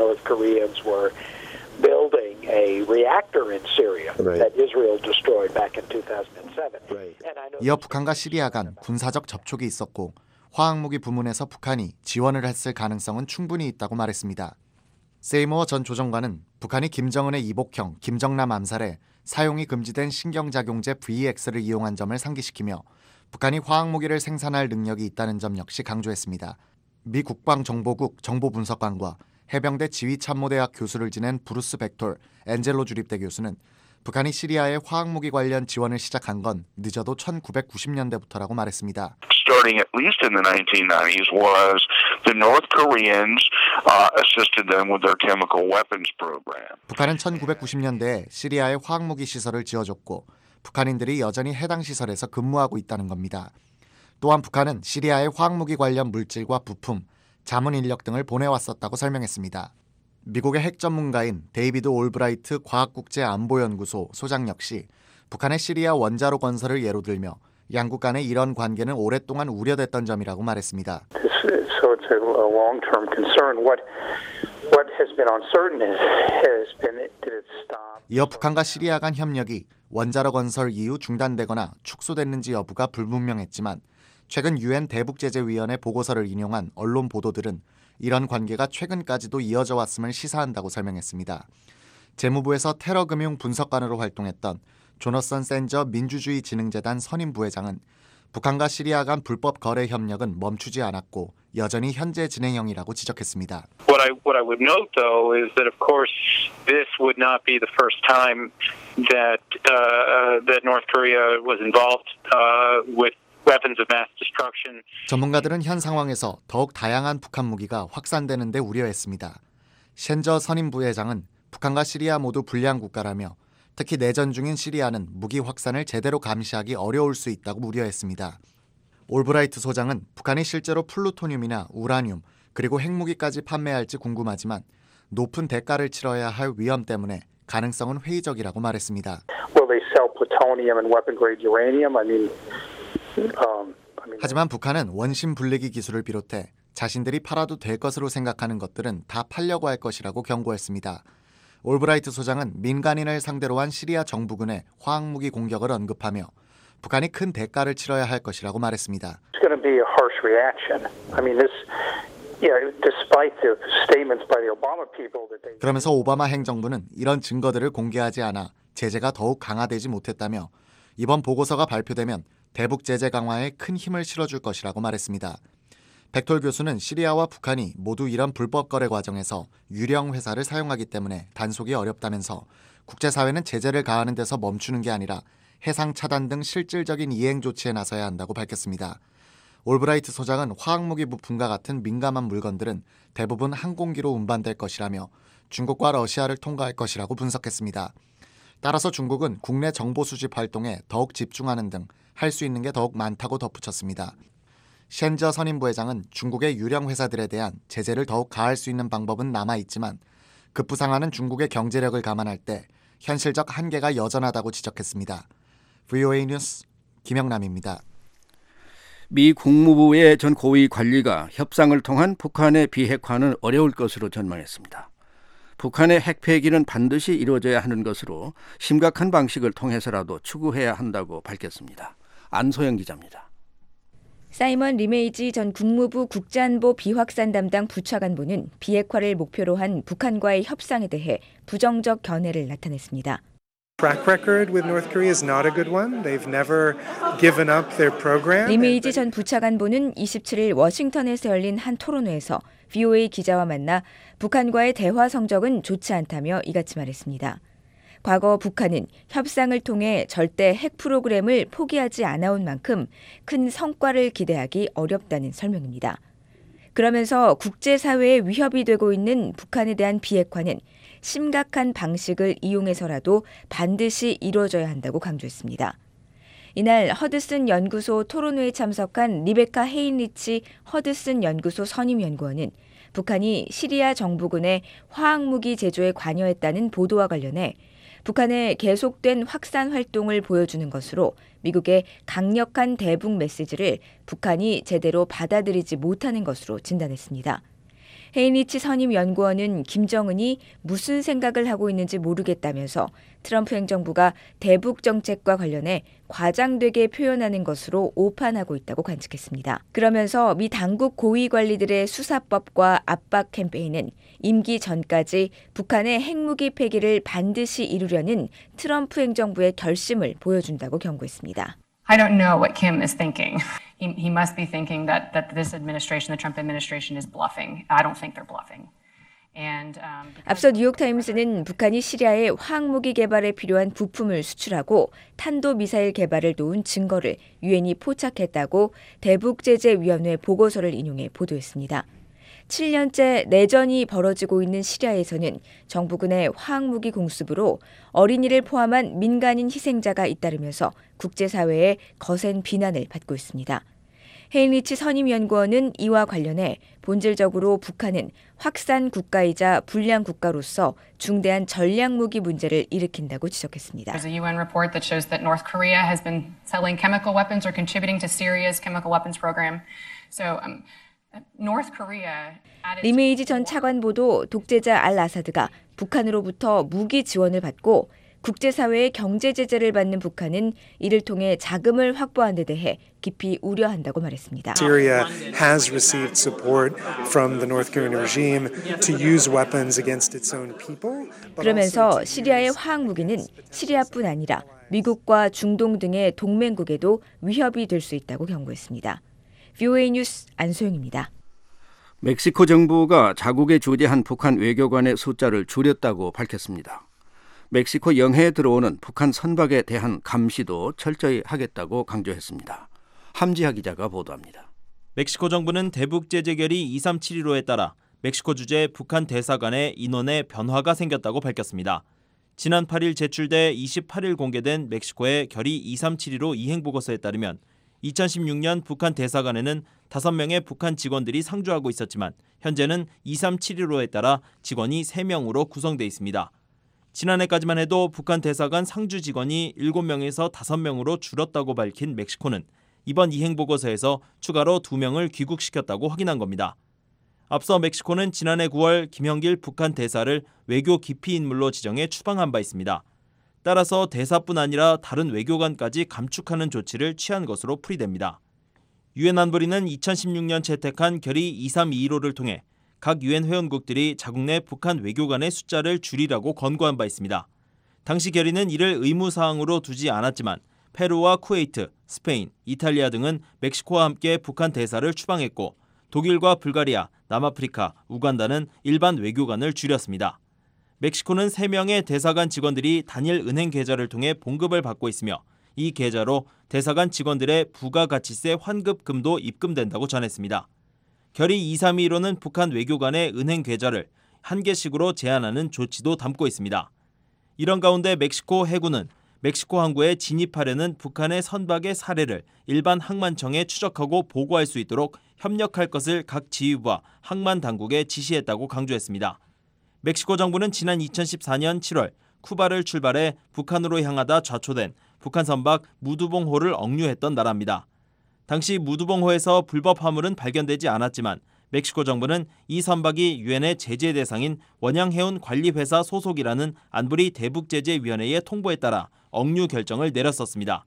이어 북한과 시리아 간 군사적 접촉이 있었고 화학무기 부문에서 북한이 지원을 했을 가능성은 충분히 있다고 말했습니다. 세이모어 전 조정관은 북한이 김정은의 이복형 김정남 암살에 사용이 금지된 신경작용제 VX를 이용한 점을 상기시키며 북한이 화학무기를 생산할 능력이 있다는 점 역시 강조했습니다. 미 국방정보국 정보분석관과 해병대 지휘참모대학 교수를 지낸 브루스 벡톨 엔젤로 주립대 교수는 북한이 시리아에 화학무기 관련 지원을 시작한 건 늦어도 1990년대부터라고 말했습니다. Starting at least in the 1990s was the North Koreans assisted them with their chemical weapons program. 북한은 1990년대에 시리아에 화학무기 시설을 지어줬고 북한인들이 여전히 해당 시설에서 근무하고 있다는 겁니다. 또한 북한은 시리아에 화학무기 관련 물질과 부품, 자문 인력 등을 보내왔었다고 설명했습니다. 미국의 핵 전문가인 데이비드 올브라이트 과학국제안보연구소 소장 역시 북한의 시리아 원자로 건설을 예로 들며 양국 간의 이런 관계는 오랫동안 우려됐던 점이라고 말했습니다. So it's a long-term concern. What has been uncertain has been did it stop? 이어 북한과 시리아 간 협력이 원자로 건설 이후 중단되거나 축소됐는지 여부가 불분명했지만 최근 UN 대북제재위원회 보고서를 인용한 언론 보도들은 이런 관계가 최근까지도 이어져 왔음을 시사한다고 설명했습니다. 재무부에서 테러금융 분석관으로 활동했던 조너선 센저 민주주의진흥재단 선임 부회장은 북한과 시리아 간 불법 거래 협력은 멈추지 않았고 여전히 현재 진행형이라고 지적했습니다. What I would note, though, is that of course this would not be the first time that North Korea was involved with weapons of mass destruction. 전문가들은 현 상황에서 더욱 다양한 북한 무기가 확산되는 데 우려했습니다. 셴저 선임 부회장은 북한과 시리아 모두 불량 국가라며 특히 내전 중인 시리아는 무기 확산을 제대로 감시하기 어려울 수 있다고 우려했습니다. 올브라이트 소장은 북한이 실제로 플루토늄이나 우라늄 그리고 핵무기까지 판매할지 궁금하지만 높은 대가를 치러야 할 위험 때문에 가능성은 회의적이라고 말했습니다. Will they sell plutonium and weapon-grade uranium? 하지만 북한은 원심 분리기 기술을 비롯해 자신들이 팔아도 될 것으로 생각하는 것들은 다 팔려고 할 것이라고 경고했습니다. 올브라이트 소장은 민간인을 상대로 한 시리아 정부군의 화학무기 공격을 언급하며 북한이 큰 대가를 치러야 할 것이라고 말했습니다. It's going to be a harsh reaction. Despite the statements by the Obama people that they. 그러면서 오바마 행정부는 이런 증거들을 공개하지 않아 제재가 더욱 강화되지 못했다며 이번 보고서가 발표되면 대북 제재 강화에 큰 힘을 실어줄 것이라고 말했습니다. 벡톨 교수는 시리아와 북한이 모두 이런 불법 거래 과정에서 유령 회사를 사용하기 때문에 단속이 어렵다면서 국제사회는 제재를 가하는 데서 멈추는 게 아니라 해상 차단 등 실질적인 이행 조치에 나서야 한다고 밝혔습니다. 올브라이트 소장은 화학무기 부품과 같은 민감한 물건들은 대부분 항공기로 운반될 것이라며 중국과 러시아를 통과할 것이라고 분석했습니다. 따라서 중국은 국내 정보 수집 활동에 더욱 집중하는 등 할 수 있는 게 더욱 많다고 덧붙였습니다. 셴저 선임 부회장은 중국의 유령 회사들에 대한 제재를 더욱 가할 수 있는 방법은 남아있지만 급부상하는 중국의 경제력을 감안할 때 현실적 한계가 여전하다고 지적했습니다. VOA 뉴스 김영남입니다. 미 국무부의 전 고위 관리가 협상을 통한 북한의 비핵화는 어려울 것으로 전망했습니다. 북한의 핵 폐기는 반드시 이루어져야 하는 것으로 심각한 방식을 통해서라도 추구해야 한다고 밝혔습니다. 안소영 기자입니다. 사이먼 리메이지 전 국무부 국제안보 비확산 담당 부차관보는 비핵화를 목표로 한 북한과의 협상에 대해 부정적 견해를 나타냈습니다. Track record with North Korea is not a good one. They've never given up their program. 리메이지 전 부차관보는 27일 워싱턴에서 열린 한 토론회에서 VOA 기자와 만나 북한과의 대화 성적은 좋지 않다며 이같이 말했습니다. 과거 북한은 협상을 통해 절대 핵 프로그램을 포기하지 않아온 만큼 큰 성과를 기대하기 어렵다는 설명입니다. 그러면서 국제사회에 위협이 되고 있는 북한에 대한 비핵화는 심각한 방식을 이용해서라도 반드시 이루어져야 한다고 강조했습니다. 이날 허드슨 연구소 토론회에 참석한 리베카 헤인리치 허드슨 연구소 선임연구원은 북한이 시리아 정부군의 화학무기 제조에 관여했다는 보도와 관련해 북한의 계속된 확산 활동을 보여주는 것으로 미국의 강력한 대북 메시지를 북한이 제대로 받아들이지 못하는 것으로 진단했습니다. 헤이니치 선임 연구원은 김정은이 무슨 생각을 하고 있는지 모르겠다면서 트럼프 행정부가 대북 정책과 관련해 과장되게 표현하는 것으로 오판하고 있다고 관측했습니다. 그러면서 미 당국 고위 관리들의 수사법과 압박 캠페인은 임기 전까지 북한의 핵무기 폐기를 반드시 이루려는 트럼프 행정부의 결심을 보여준다고 경고했습니다. I don't know what Kim is thinking. He must be thinking that this administration, the Trump administration, is bluffing. I don't think they're bluffing. 앞서 뉴욕타임스는 북한이 시리아에 화학무기 개발에 필요한 부품을 수출하고 탄도미사일 개발을 도운 증거를 유엔이 포착했다고 대북제재위원회 보고서를 인용해 보도했습니다. 7년째 내전이 벌어지고 있는 시리아에서는 정부군의 화학무기 공습으로 어린이를 포함한 민간인 희생자가 잇따르면서 국제사회의 거센 비난을 받고 있습니다. 헤인리치 선임연구원은 이와 관련해 본질적으로 북한은 확산 국가이자 불량 국가로서 중대한 전략무기 문제를 일으킨다고 지적했습니다. There's a UN report that shows that North Korea has been selling chemical weapons or contributing to Syria's chemical weapons program. So 리메이지 전 차관보도 독재자 알 아사드가 북한으로부터 무기 지원을 받고 국제사회의 경제 제재를 받는 북한은 이를 통해 자금을 확보한 데 대해 깊이 우려한다고 말했습니다. Syria has received support from the North Korean regime to use weapons against its own people. 그러면서 시리아의 화학무기는 시리아뿐 아니라 미국과 중동 등의 동맹국에도 위협이 될 수 있다고 경고했습니다. VOA 뉴스 안소영입니다. 멕시코 정부가 자국에 주재한 북한 외교관의 숫자를 줄였다고 밝혔습니다. 멕시코 영해에 들어오는 북한 선박에 대한 감시도 철저히 하겠다고 강조했습니다. 함지하 기자가 보도합니다. 멕시코 정부는 대북 제재 결의 2371호에 따라 멕시코 주재 북한 대사관의 인원에 변화가 생겼다고 밝혔습니다. 지난 8일 제출돼 28일 공개된 멕시코의 결의 2371호 이행보고서에 따르면 2016년 북한 대사관에는 5명의 북한 직원들이 상주하고 있었지만 현재는 2371호에 따라 직원이 3명으로 구성돼 있습니다. 지난해까지만 해도 북한 대사관 상주 직원이 7명에서 5명으로 줄었다고 밝힌 멕시코는 이번 이행보고서에서 추가로 2명을 귀국시켰다고 확인한 겁니다. 앞서 멕시코는 지난해 9월 김형길 북한 대사를 외교 기피 인물로 지정해 추방한 바 있습니다. 따라서 대사뿐 아니라 다른 외교관까지 감축하는 조치를 취한 것으로 풀이됩니다. 유엔 안보리는 2016년 채택한 결의 2321호를 통해 각 유엔 회원국들이 자국 내 북한 외교관의 숫자를 줄이라고 권고한 바 있습니다. 당시 결의는 이를 의무사항으로 두지 않았지만 페루와 쿠웨이트, 스페인, 이탈리아 등은 멕시코와 함께 북한 대사를 추방했고 독일과 불가리아, 남아프리카, 우간다는 일반 외교관을 줄였습니다. 멕시코는 3명의 대사관 직원들이 단일 은행 계좌를 통해 봉급을 받고 있으며 이 계좌로 대사관 직원들의 부가가치세 환급금도 입금된다고 전했습니다. 결의 2321호는 북한 외교관의 은행 계좌를 1개씩으로 제한하는 조치도 담고 있습니다. 이런 가운데 멕시코 해군은 멕시코 항구에 진입하려는 북한의 선박의 사례를 일반 항만청에 추적하고 보고할 수 있도록 협력할 것을 각 지휘부와 항만 당국에 지시했다고 강조했습니다. 멕시코 정부는 지난 2014년 7월 쿠바를 출발해 북한으로 향하다 좌초된 북한 선박 무두봉호를 억류했던 나라입니다. 당시 무두봉호에서 불법 화물은 발견되지 않았지만 멕시코 정부는 이 선박이 유엔의 제재 대상인 원양해운관리회사 소속이라는 안보리 대북제재위원회의 통보에 따라 억류 결정을 내렸었습니다.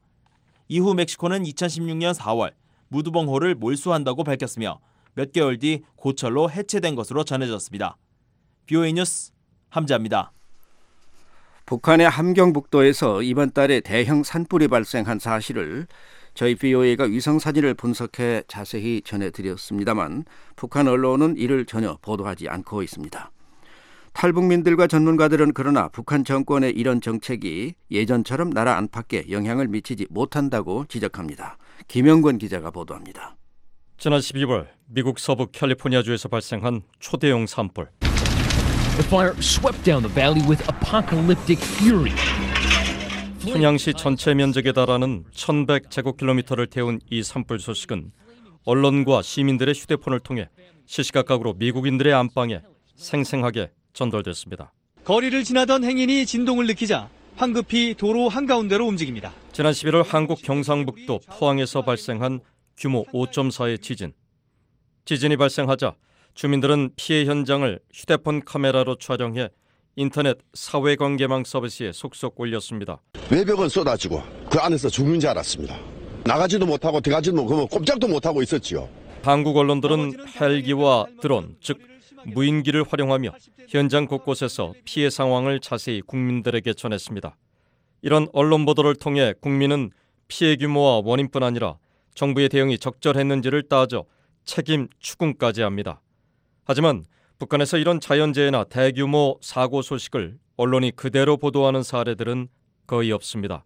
이후 멕시코는 2016년 4월 무두봉호를 몰수한다고 밝혔으며 몇 개월 뒤 고철로 해체된 것으로 전해졌습니다. VOA 뉴스 함지아입니다. 북한의 함경북도에서 이번 달에 대형 산불이 발생한 사실을 저희 VOA가 위성사진을 분석해 자세히 전해드렸습니다만 북한 언론은 이를 전혀 보도하지 않고 있습니다. 탈북민들과 전문가들은 그러나 북한 정권의 이런 정책이 예전처럼 나라 안팎에 영향을 미치지 못한다고 지적합니다. 김영권 기자가 보도합니다. 지난 12월 미국 서부 캘리포니아주에서 발생한 초대형 산불. The fire swept down the valley with apocalyptic fury. 평양시 전체 면적에 달하는 1,100제곱킬로미터를 태운 이 산불 소식은 언론과 시민들의 휴대폰을 통해 시시각각으로 미국인들의 안방에 생생하게 전달됐습니다. 거리를 지나던 행인이 진동을 느끼자 황급히 도로 한가운데로 움직입니다. 지난 11월 한국 경상북도 포항에서 발생한 규모 5.4의 지진. 지진이 발생하자 주민들은 피해 현장을 휴대폰 카메라로 촬영해 인터넷 사회관계망 서비스에 속속 올렸습니다. 외벽은 쏟아지고 그 안에서 죽는 줄 알았습니다. 나가지도 못하고 들어가지도 못하고 꼼짝도 못하고 있었지요. 한국 언론들은 헬기와 드론, 즉 무인기를 활용하며 현장 곳곳에서 피해 상황을 자세히 국민들에게 전했습니다. 이런 언론 보도를 통해 국민은 피해 규모와 원인뿐 아니라 정부의 대응이 적절했는지를 따져 책임 추궁까지 합니다. 하지만 북한에서 이런 자연재해나 대규모 사고 소식을 언론이 그대로 보도하는 사례들은 거의 없습니다.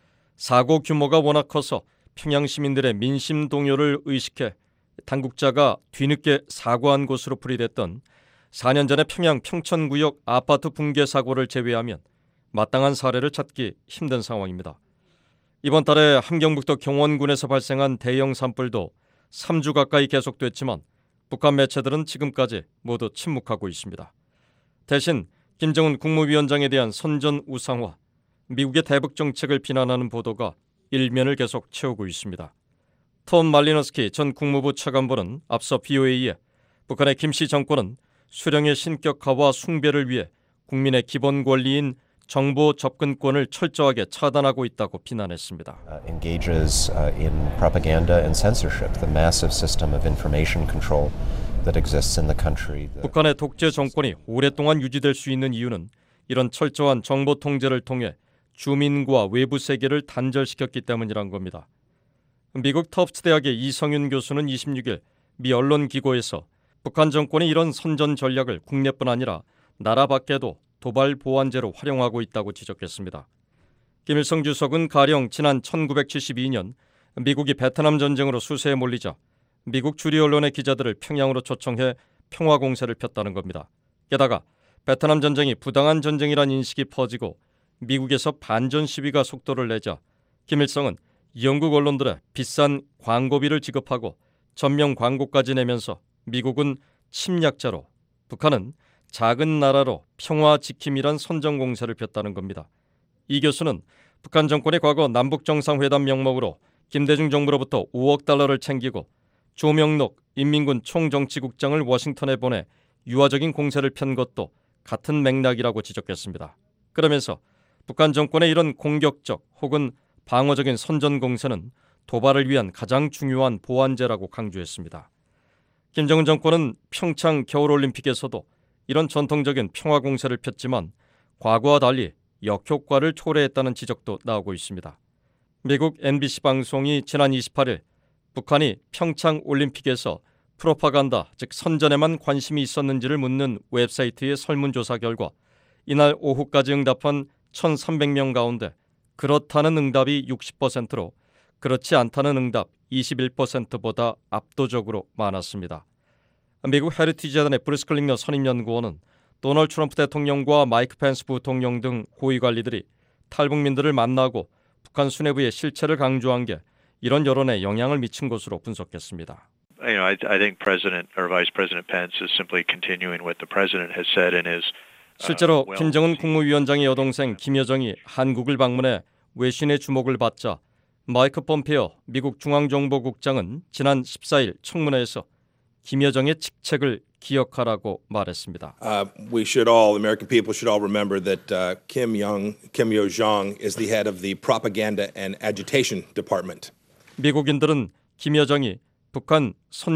사고 규모가 워낙 커서 평양 시민들의 민심 동요를 의식해 당국자가 뒤늦게 사과한 것으로 풀이됐던 4년 전의 평양 평천구역 아파트 붕괴 사고를 제외하면 마땅한 사례를 찾기 힘든 상황입니다. 이번 달에 함경북도 경원군에서 발생한 대형 산불도 3주 가까이 계속됐지만 북한 매체들은 지금까지 모두 침묵하고 있습니다. 대신 김정은 국무위원장에 대한 선전 우상화, 미국의 대북 정책을 비난하는 보도가 일면을 계속 채우고 있습니다. 톰 말리노스키 전 국무부 차관보는 앞서 VOA에 북한의 김씨 정권은 수령의 신격화와 숭배를 위해 국민의 기본 권리인 정보 접근권을 철저하게 차단하고 있다고 비난했습니다. Engages in propaganda and censorship, the massive system of information control that exists in the country. 북한의 독재 정권이 오랫동안 유지될 수 있는 이유는 이런 철저한 정보 통제를 통해 주민과 외부 세계를 단절시켰기 때문이란 겁니다. 미국 터프트 대학의 이성윤 교수는 26일 미 언론 기고에서 북한 정권이 이런 선전 전략을 국내뿐 아니라 나라 밖에도 도발 보완제로 활용하고 있다고 지적했습니다. 김일성 주석은 가령 지난 1972년 미국이 베트남 전쟁으로 수세에 몰리자 미국 주류 언론의 기자들을 평양으로 초청해 평화 공세를 폈다는 겁니다. 게다가 베트남 전쟁이 부당한 전쟁이란 인식이 퍼지고 미국에서 반전 시위가 속도를 내자 김일성은 영국 언론들의 비싼 광고비를 지급하고 전면 광고까지 내면서 미국은 침략자로, 북한은 작은 나라로 평화 지킴이란 선전 공세를 폈다는 겁니다. 이 교수는 북한 정권이 과거 남북정상회담 명목으로 김대중 정부로부터 5억 달러를 챙기고 조명록 인민군 총정치국장을 워싱턴에 보내 유화적인 공세를 편 것도 같은 맥락이라고 지적했습니다. 그러면서 북한 정권의 이런 공격적 혹은 방어적인 선전 공세는 도발을 위한 가장 중요한 보완제라고 강조했습니다. 김정은 정권은 평창 겨울올림픽에서도 이런 전통적인 평화 공세를 폈지만 과거와 달리 역효과를 초래했다는 지적도 나오고 있습니다. 미국 NBC 방송이 지난 28일 북한이 평창 올림픽에서 프로파간다, 즉 선전에만 관심이 있었는지를 묻는 웹사이트의 설문조사 결과 이날 오후까지 응답한 1,300명 가운데 그렇다는 응답이 60%로 그렇지 않다는 응답 21%보다 압도적으로 많았습니다. 미국 헤리티지 재단의 브루스 클링너 선임연구원은 도널드 트럼프 대통령과 마이크 펜스 부통령 등 고위 관리들이 탈북민들을 만나고 북한 수뇌부의 실체를 강조한 게 이런 여론에 영향을 미친 것으로 분석했습니다. I think President or Vice President Pence is simply continuing what the President has said in his. 실제로 김정은 국무위원장의 여동생 김여정이 한국을 방문해 외신의 주목을 받자 마이크 폼페오 미국 중앙정보국장은 지난 14일 청문회에서 김여정의 직책을 기억하라고 말했습니다. We should all, American people should all remember that Kim Yo-jong is the head of the Propaganda and Agitation Department. 미국인들은 김여정이 북한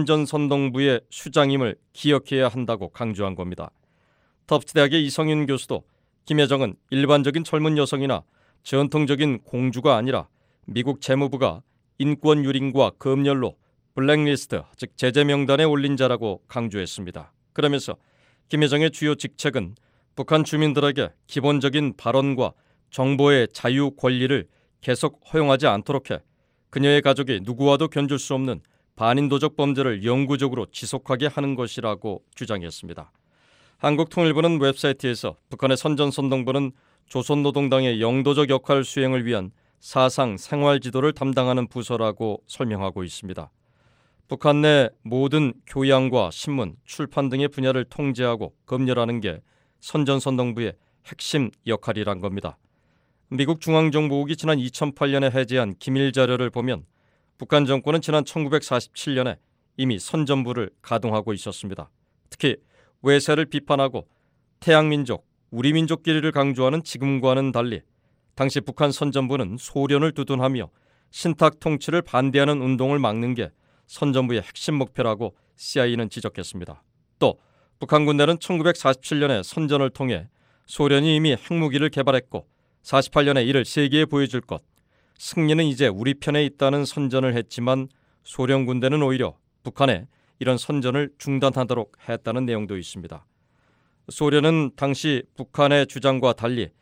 선전선동부의 수장임을 기억해야 한다고 강조한 겁니다. 터프트 대학의 이성윤 교수도 김여정은 일반적인 젊은 여성이나 전통적인 공주가 아니라 미국 재무부가 인권 유린과 검열로 블랙리스트, 즉 제재 명단에 올린 자라고 강조했습니다. 그러면서 김여정의 주요 직책은 북한 주민들에게 기본적인 발언과 정보의 자유 권리를 계속 허용하지 않도록 해 그녀의 가족이 누구와도 견줄 수 없는 반인도적 범죄를 영구적으로 지속하게 하는 것이라고 주장했습니다. 한국통일부는 웹사이트에서 북한의 선전선동부는 조선노동당의 영도적 역할 수행을 위한 사상 생활지도를 담당하는 부서라고 설명하고 있습니다. 북한 내 모든 교양과 신문, 출판 등의 분야를 통제하고 검열하는 게 선전선동부의 핵심 역할이란 겁니다. 미국 중앙정보국이 지난 2008년에 해제한 기밀 자료를 보면 북한 정권은 지난 1947년에 이미 선전부를 가동하고 있었습니다. 특히 외세를 비판하고 태양민족, 우리 민족끼리를 강조하는 지금과는 달리 당시 북한 선전부는 소련을 두둔하며 신탁 통치를 반대하는 운동을 막는 게 선전부의 핵심 목표라고 CIA는 지적했습니다. 또 북한 군대는 1947년에 선전을 통해 소련이 이미 핵무기를 개발했고 48년에 이를 세계에 보여줄 것, 승리는 이제 우리 편에 있다는 선전을 했지만 소련 군대는 오히려 북한에 이런 선전을 중단하도록 했다는 내용도 있습니다. 소련은 당시 북한의 주장과 달리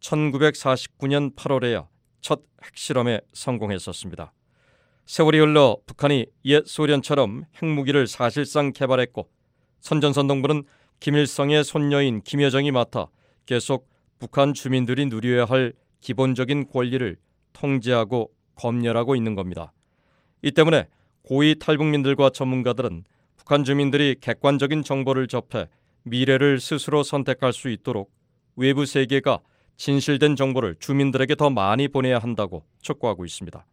1949년 8월에야 첫 핵실험에 성공했었습니다. 세월이 흘러 북한이 옛 소련처럼 핵무기를 사실상 개발했고 선전선동부는 김일성의 손녀인 김여정이 맡아 계속 북한 주민들이 누려야 할 기본적인 권리를 통제하고 검열하고 있는 겁니다. 이 때문에 고위 탈북민들과 전문가들은 북한 주민들이 객관적인 정보를 접해 미래를 스스로 선택할 수 있도록 외부 세계가 진실된 정보를 주민들에게 더 많이 보내야 한다고 촉구하고 있습니다.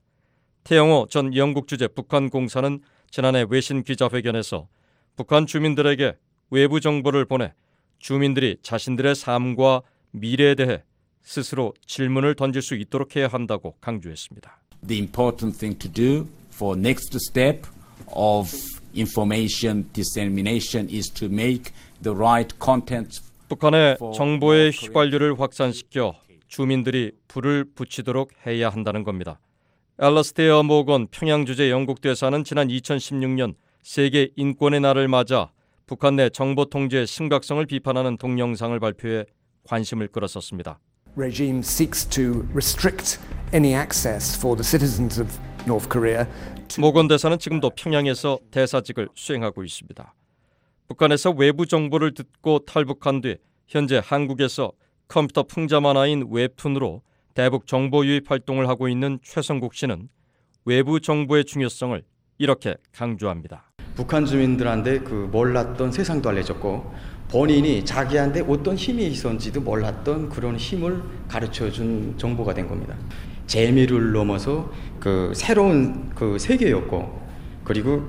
태영호 전 영국 주재 북한 공사는 지난해 외신 기자회견에서 북한 주민들에게 외부 정보를 보내 주민들이 자신들의 삶과 미래에 대해 스스로 질문을 던질 수 있도록 해야 한다고 강조했습니다. The important thing to do for next step of information dissemination is to make the right content. 북한의 정보의 휘발유를 확산시켜 주민들이 불을 붙이도록 해야 한다는 겁니다. 앨러스테어 모건 평양 주재 영국 대사는 지난 2016년 세계 인권의 날을 맞아 북한 내 정보 통제의 심각성을 비판하는 동영상을 발표해 관심을 끌었었습니다. Regime seeks to restrict any access for the citizens of North Korea. 모건 대사는 지금도 평양에서 대사직을 수행하고 있습니다. 북한에서 외부 정보를 듣고 탈북한 뒤 현재 한국에서 컴퓨터 풍자만화인 웹툰으로 대북 정보 유입 활동을 하고 있는 최성국 씨는 외부 정보의 중요성을 이렇게 강조합니다. 북한 주민들한테 그 몰랐던 세상도 알려줬고 본인이 자기한테 어떤 힘이 있었는지도 몰랐던 그런 힘을 가르쳐준 정보가 된 겁니다. 재미를 넘어서 그 새로운 그 세계였고 그리고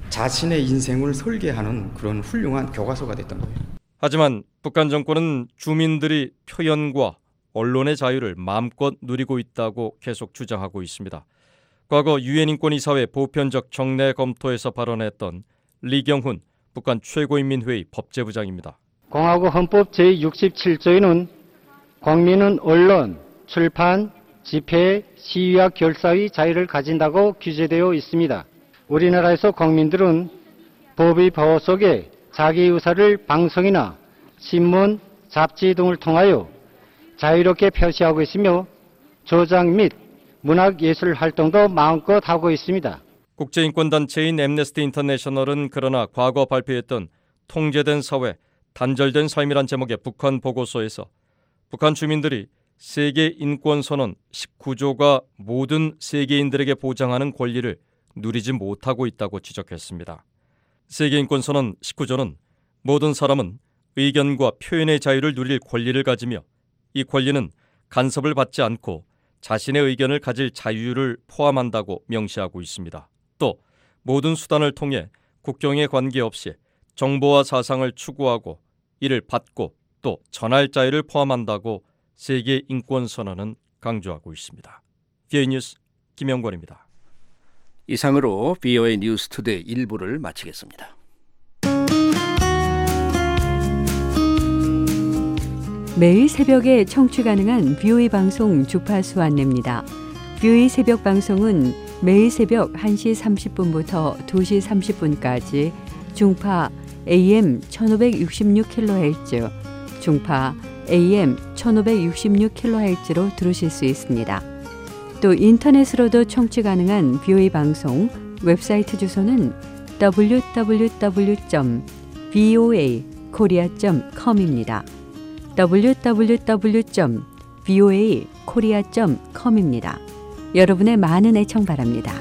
자신의 인생을 설계하는 그런 훌륭한 교과서가 됐던 거예요. 하지만 북한 정권은 주민들이 표현과 언론의 자유를 마음껏 누리고 있다고 계속 주장하고 있습니다. 과거 유엔 인권이사회 보편적 정례 검토에서 발언했던 리경훈 북한 최고인민회의 법제부장입니다. 공화국 헌법 제67조에는 국민은 언론, 출판, 집회, 시위와 결사의 자유를 가진다고 규정되어 있습니다. 우리나라에서 국민들은 법의 보호 속에 자기 의사를 방송이나 신문, 잡지 등을 통하여 자유롭게 표시하고 있으며 조장 및 문학예술 활동도 마음껏 하고 있습니다. 국제인권단체인 앰네스티 인터내셔널은 그러나 과거 발표했던 통제된 사회, 단절된 삶이란 제목의 북한 보고서에서 북한 주민들이 세계인권선언 19조가 모든 세계인들에게 보장하는 권리를 누리지 못하고 있다고 지적했습니다. 세계인권선언 19조는 모든 사람은 의견과 표현의 자유를 누릴 권리를 가지며 이 권리는 간섭을 받지 않고 자신의 의견을 가질 자유를 포함한다고 명시하고 있습니다. 또 모든 수단을 통해 국경에 관계없이 정보와 사상을 추구하고 이를 받고 또 전할 자유를 포함한다고 세계인권선언은 강조하고 있습니다. VOA 뉴스 김영권입니다. 이상으로 VOA 뉴스 투데이 1부를 마치겠습니다. 매일 새벽에 청취 가능한 VOA 방송 주파수 안내입니다. VOA 새벽 방송은 매일 새벽 1시 30분부터 2시 30분까지 중파 AM 1566kHz, 중파 AM 1566kHz로 들으실 수 있습니다. 또 인터넷으로도 청취 가능한 VOA 방송 웹사이트 주소는 www.voakorea.com입니다. www.voakorea.com입니다. 여러분의 많은 애청 바랍니다.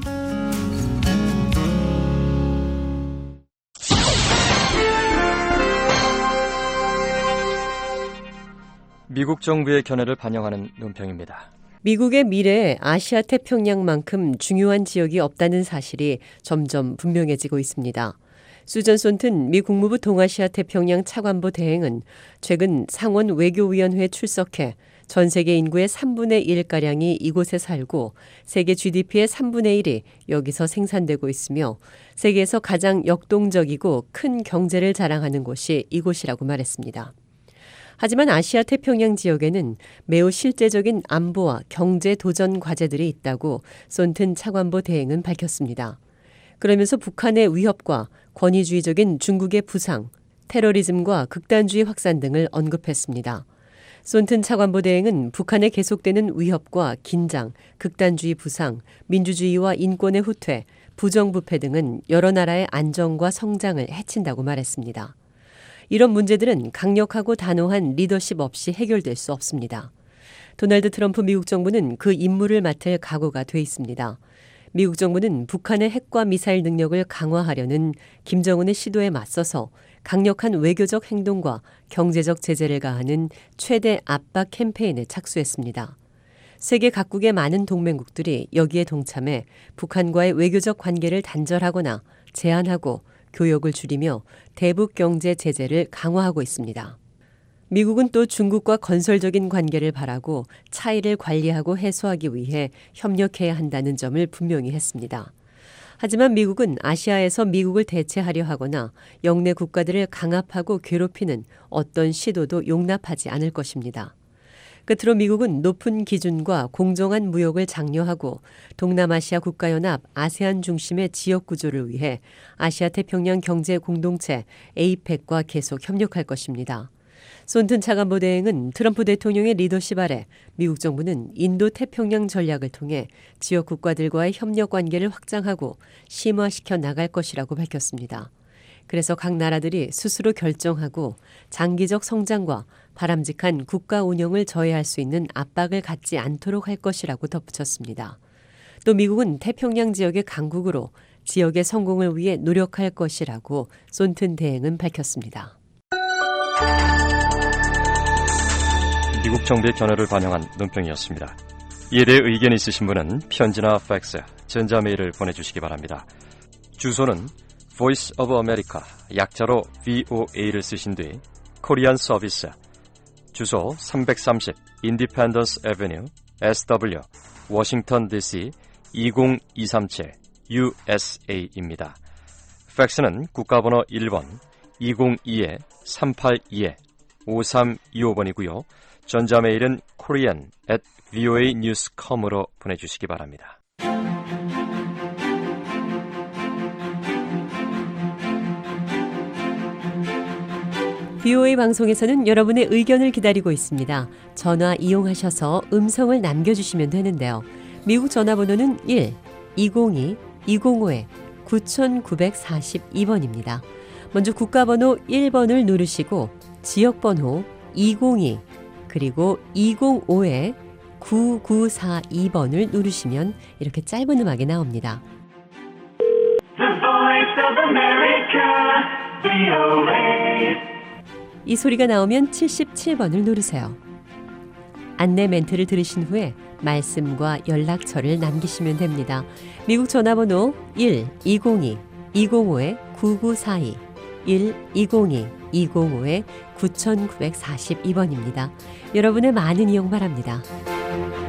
미국 정부의 견해를 반영하는 논평입니다. 미국의 미래에 아시아 태평양만큼 중요한 지역이 없다는 사실이 점점 분명해지고 있습니다. 수전 손튼 미 국무부 동아시아 태평양 차관보 대행은 최근 상원 외교위원회에 출석해 전 세계 인구의 3분의 1가량이 이곳에 살고 세계 GDP의 3분의 1이 여기서 생산되고 있으며 세계에서 가장 역동적이고 큰 경제를 자랑하는 곳이 이곳이라고 말했습니다. 하지만 아시아 태평양 지역에는 매우 실제적인 안보와 경제 도전 과제들이 있다고 손튼 차관보 대행은 밝혔습니다. 그러면서 북한의 위협과 권위주의적인 중국의 부상, 테러리즘과 극단주의 확산 등을 언급했습니다. 손튼 차관보 대행은 북한의 계속되는 위협과 긴장, 극단주의 부상, 민주주의와 인권의 후퇴, 부정부패 등은 여러 나라의 안정과 성장을 해친다고 말했습니다. 이런 문제들은 강력하고 단호한 리더십 없이 해결될 수 없습니다. 도널드 트럼프 미국 정부는 그 임무를 맡을 각오가 돼 있습니다. 미국 정부는 북한의 핵과 미사일 능력을 강화하려는 김정은의 시도에 맞서서 강력한 외교적 행동과 경제적 제재를 가하는 최대 압박 캠페인에 착수했습니다. 세계 각국의 많은 동맹국들이 여기에 동참해 북한과의 외교적 관계를 단절하거나 제한하고 교역을 줄이며 대북 경제 제재를 강화하고 있습니다. 미국은 또 중국과 건설적인 관계를 바라고 차이를 관리하고 해소하기 위해 협력해야 한다는 점을 분명히 했습니다. 하지만 미국은 아시아에서 미국을 대체하려 하거나 영내 국가들을 강압하고 괴롭히는 어떤 시도도 용납하지 않을 것입니다. 끝으로 미국은 높은 기준과 공정한 무역을 장려하고 동남아시아 국가연합 아세안 중심의 지역 구조를 위해 아시아 태평양 경제 공동체 APEC과 계속 협력할 것입니다. 손튼 차관보 대행은 트럼프 대통령의 리더십 아래 미국 정부는 인도 태평양 전략을 통해 지역 국가들과의 협력 관계를 확장하고 심화시켜 나갈 것이라고 밝혔습니다. 그래서 각 나라들이 스스로 결정하고 장기적 성장과 바람직한 국가 운영을 저해할 수 있는 압박을 갖지 않도록 할 것이라고 덧붙였습니다. 또 미국은 태평양 지역의 강국으로 지역의 성공을 위해 노력할 것이라고 손튼 대행은 밝혔습니다. 미국 정부의 견해를 반영한 논평이었습니다. 이에 대해 의견이 있으신 분은 편지나 팩스, 전자메일을 보내주시기 바랍니다. 주소는 Voice of America, 약자로 VOA를 쓰신 뒤 코리안 서비스, 주소 330 Independence Avenue, SW, 워싱턴 DC 20237 USA입니다. 팩스는 국가번호 1번 202-382-5325번이고요. 전자메일은 korean@voanews.com으로 보내주시기 바랍니다. VOA 방송에서는 여러분의 의견을 기다리고 있습니다. 전화 이용하셔서 음성을 남겨주시면 되는데요. 미국 전화번호는 1-202-205-9942번입니다. 먼저 국가번호 1번을 누르시고 지역번호 202 그리고 205-9942번을 누르시면 이렇게 짧은 음악이 나옵니다. The Voice of America, VOA. 이 소리가 나오면 77번을 누르세요. 안내 멘트를 들으신 후에 말씀과 연락처를 남기시면 됩니다. 미국 전화번호 1-202-205-9942 1-202-205-9942번입니다. 여러분의 많은 이용 바랍니다.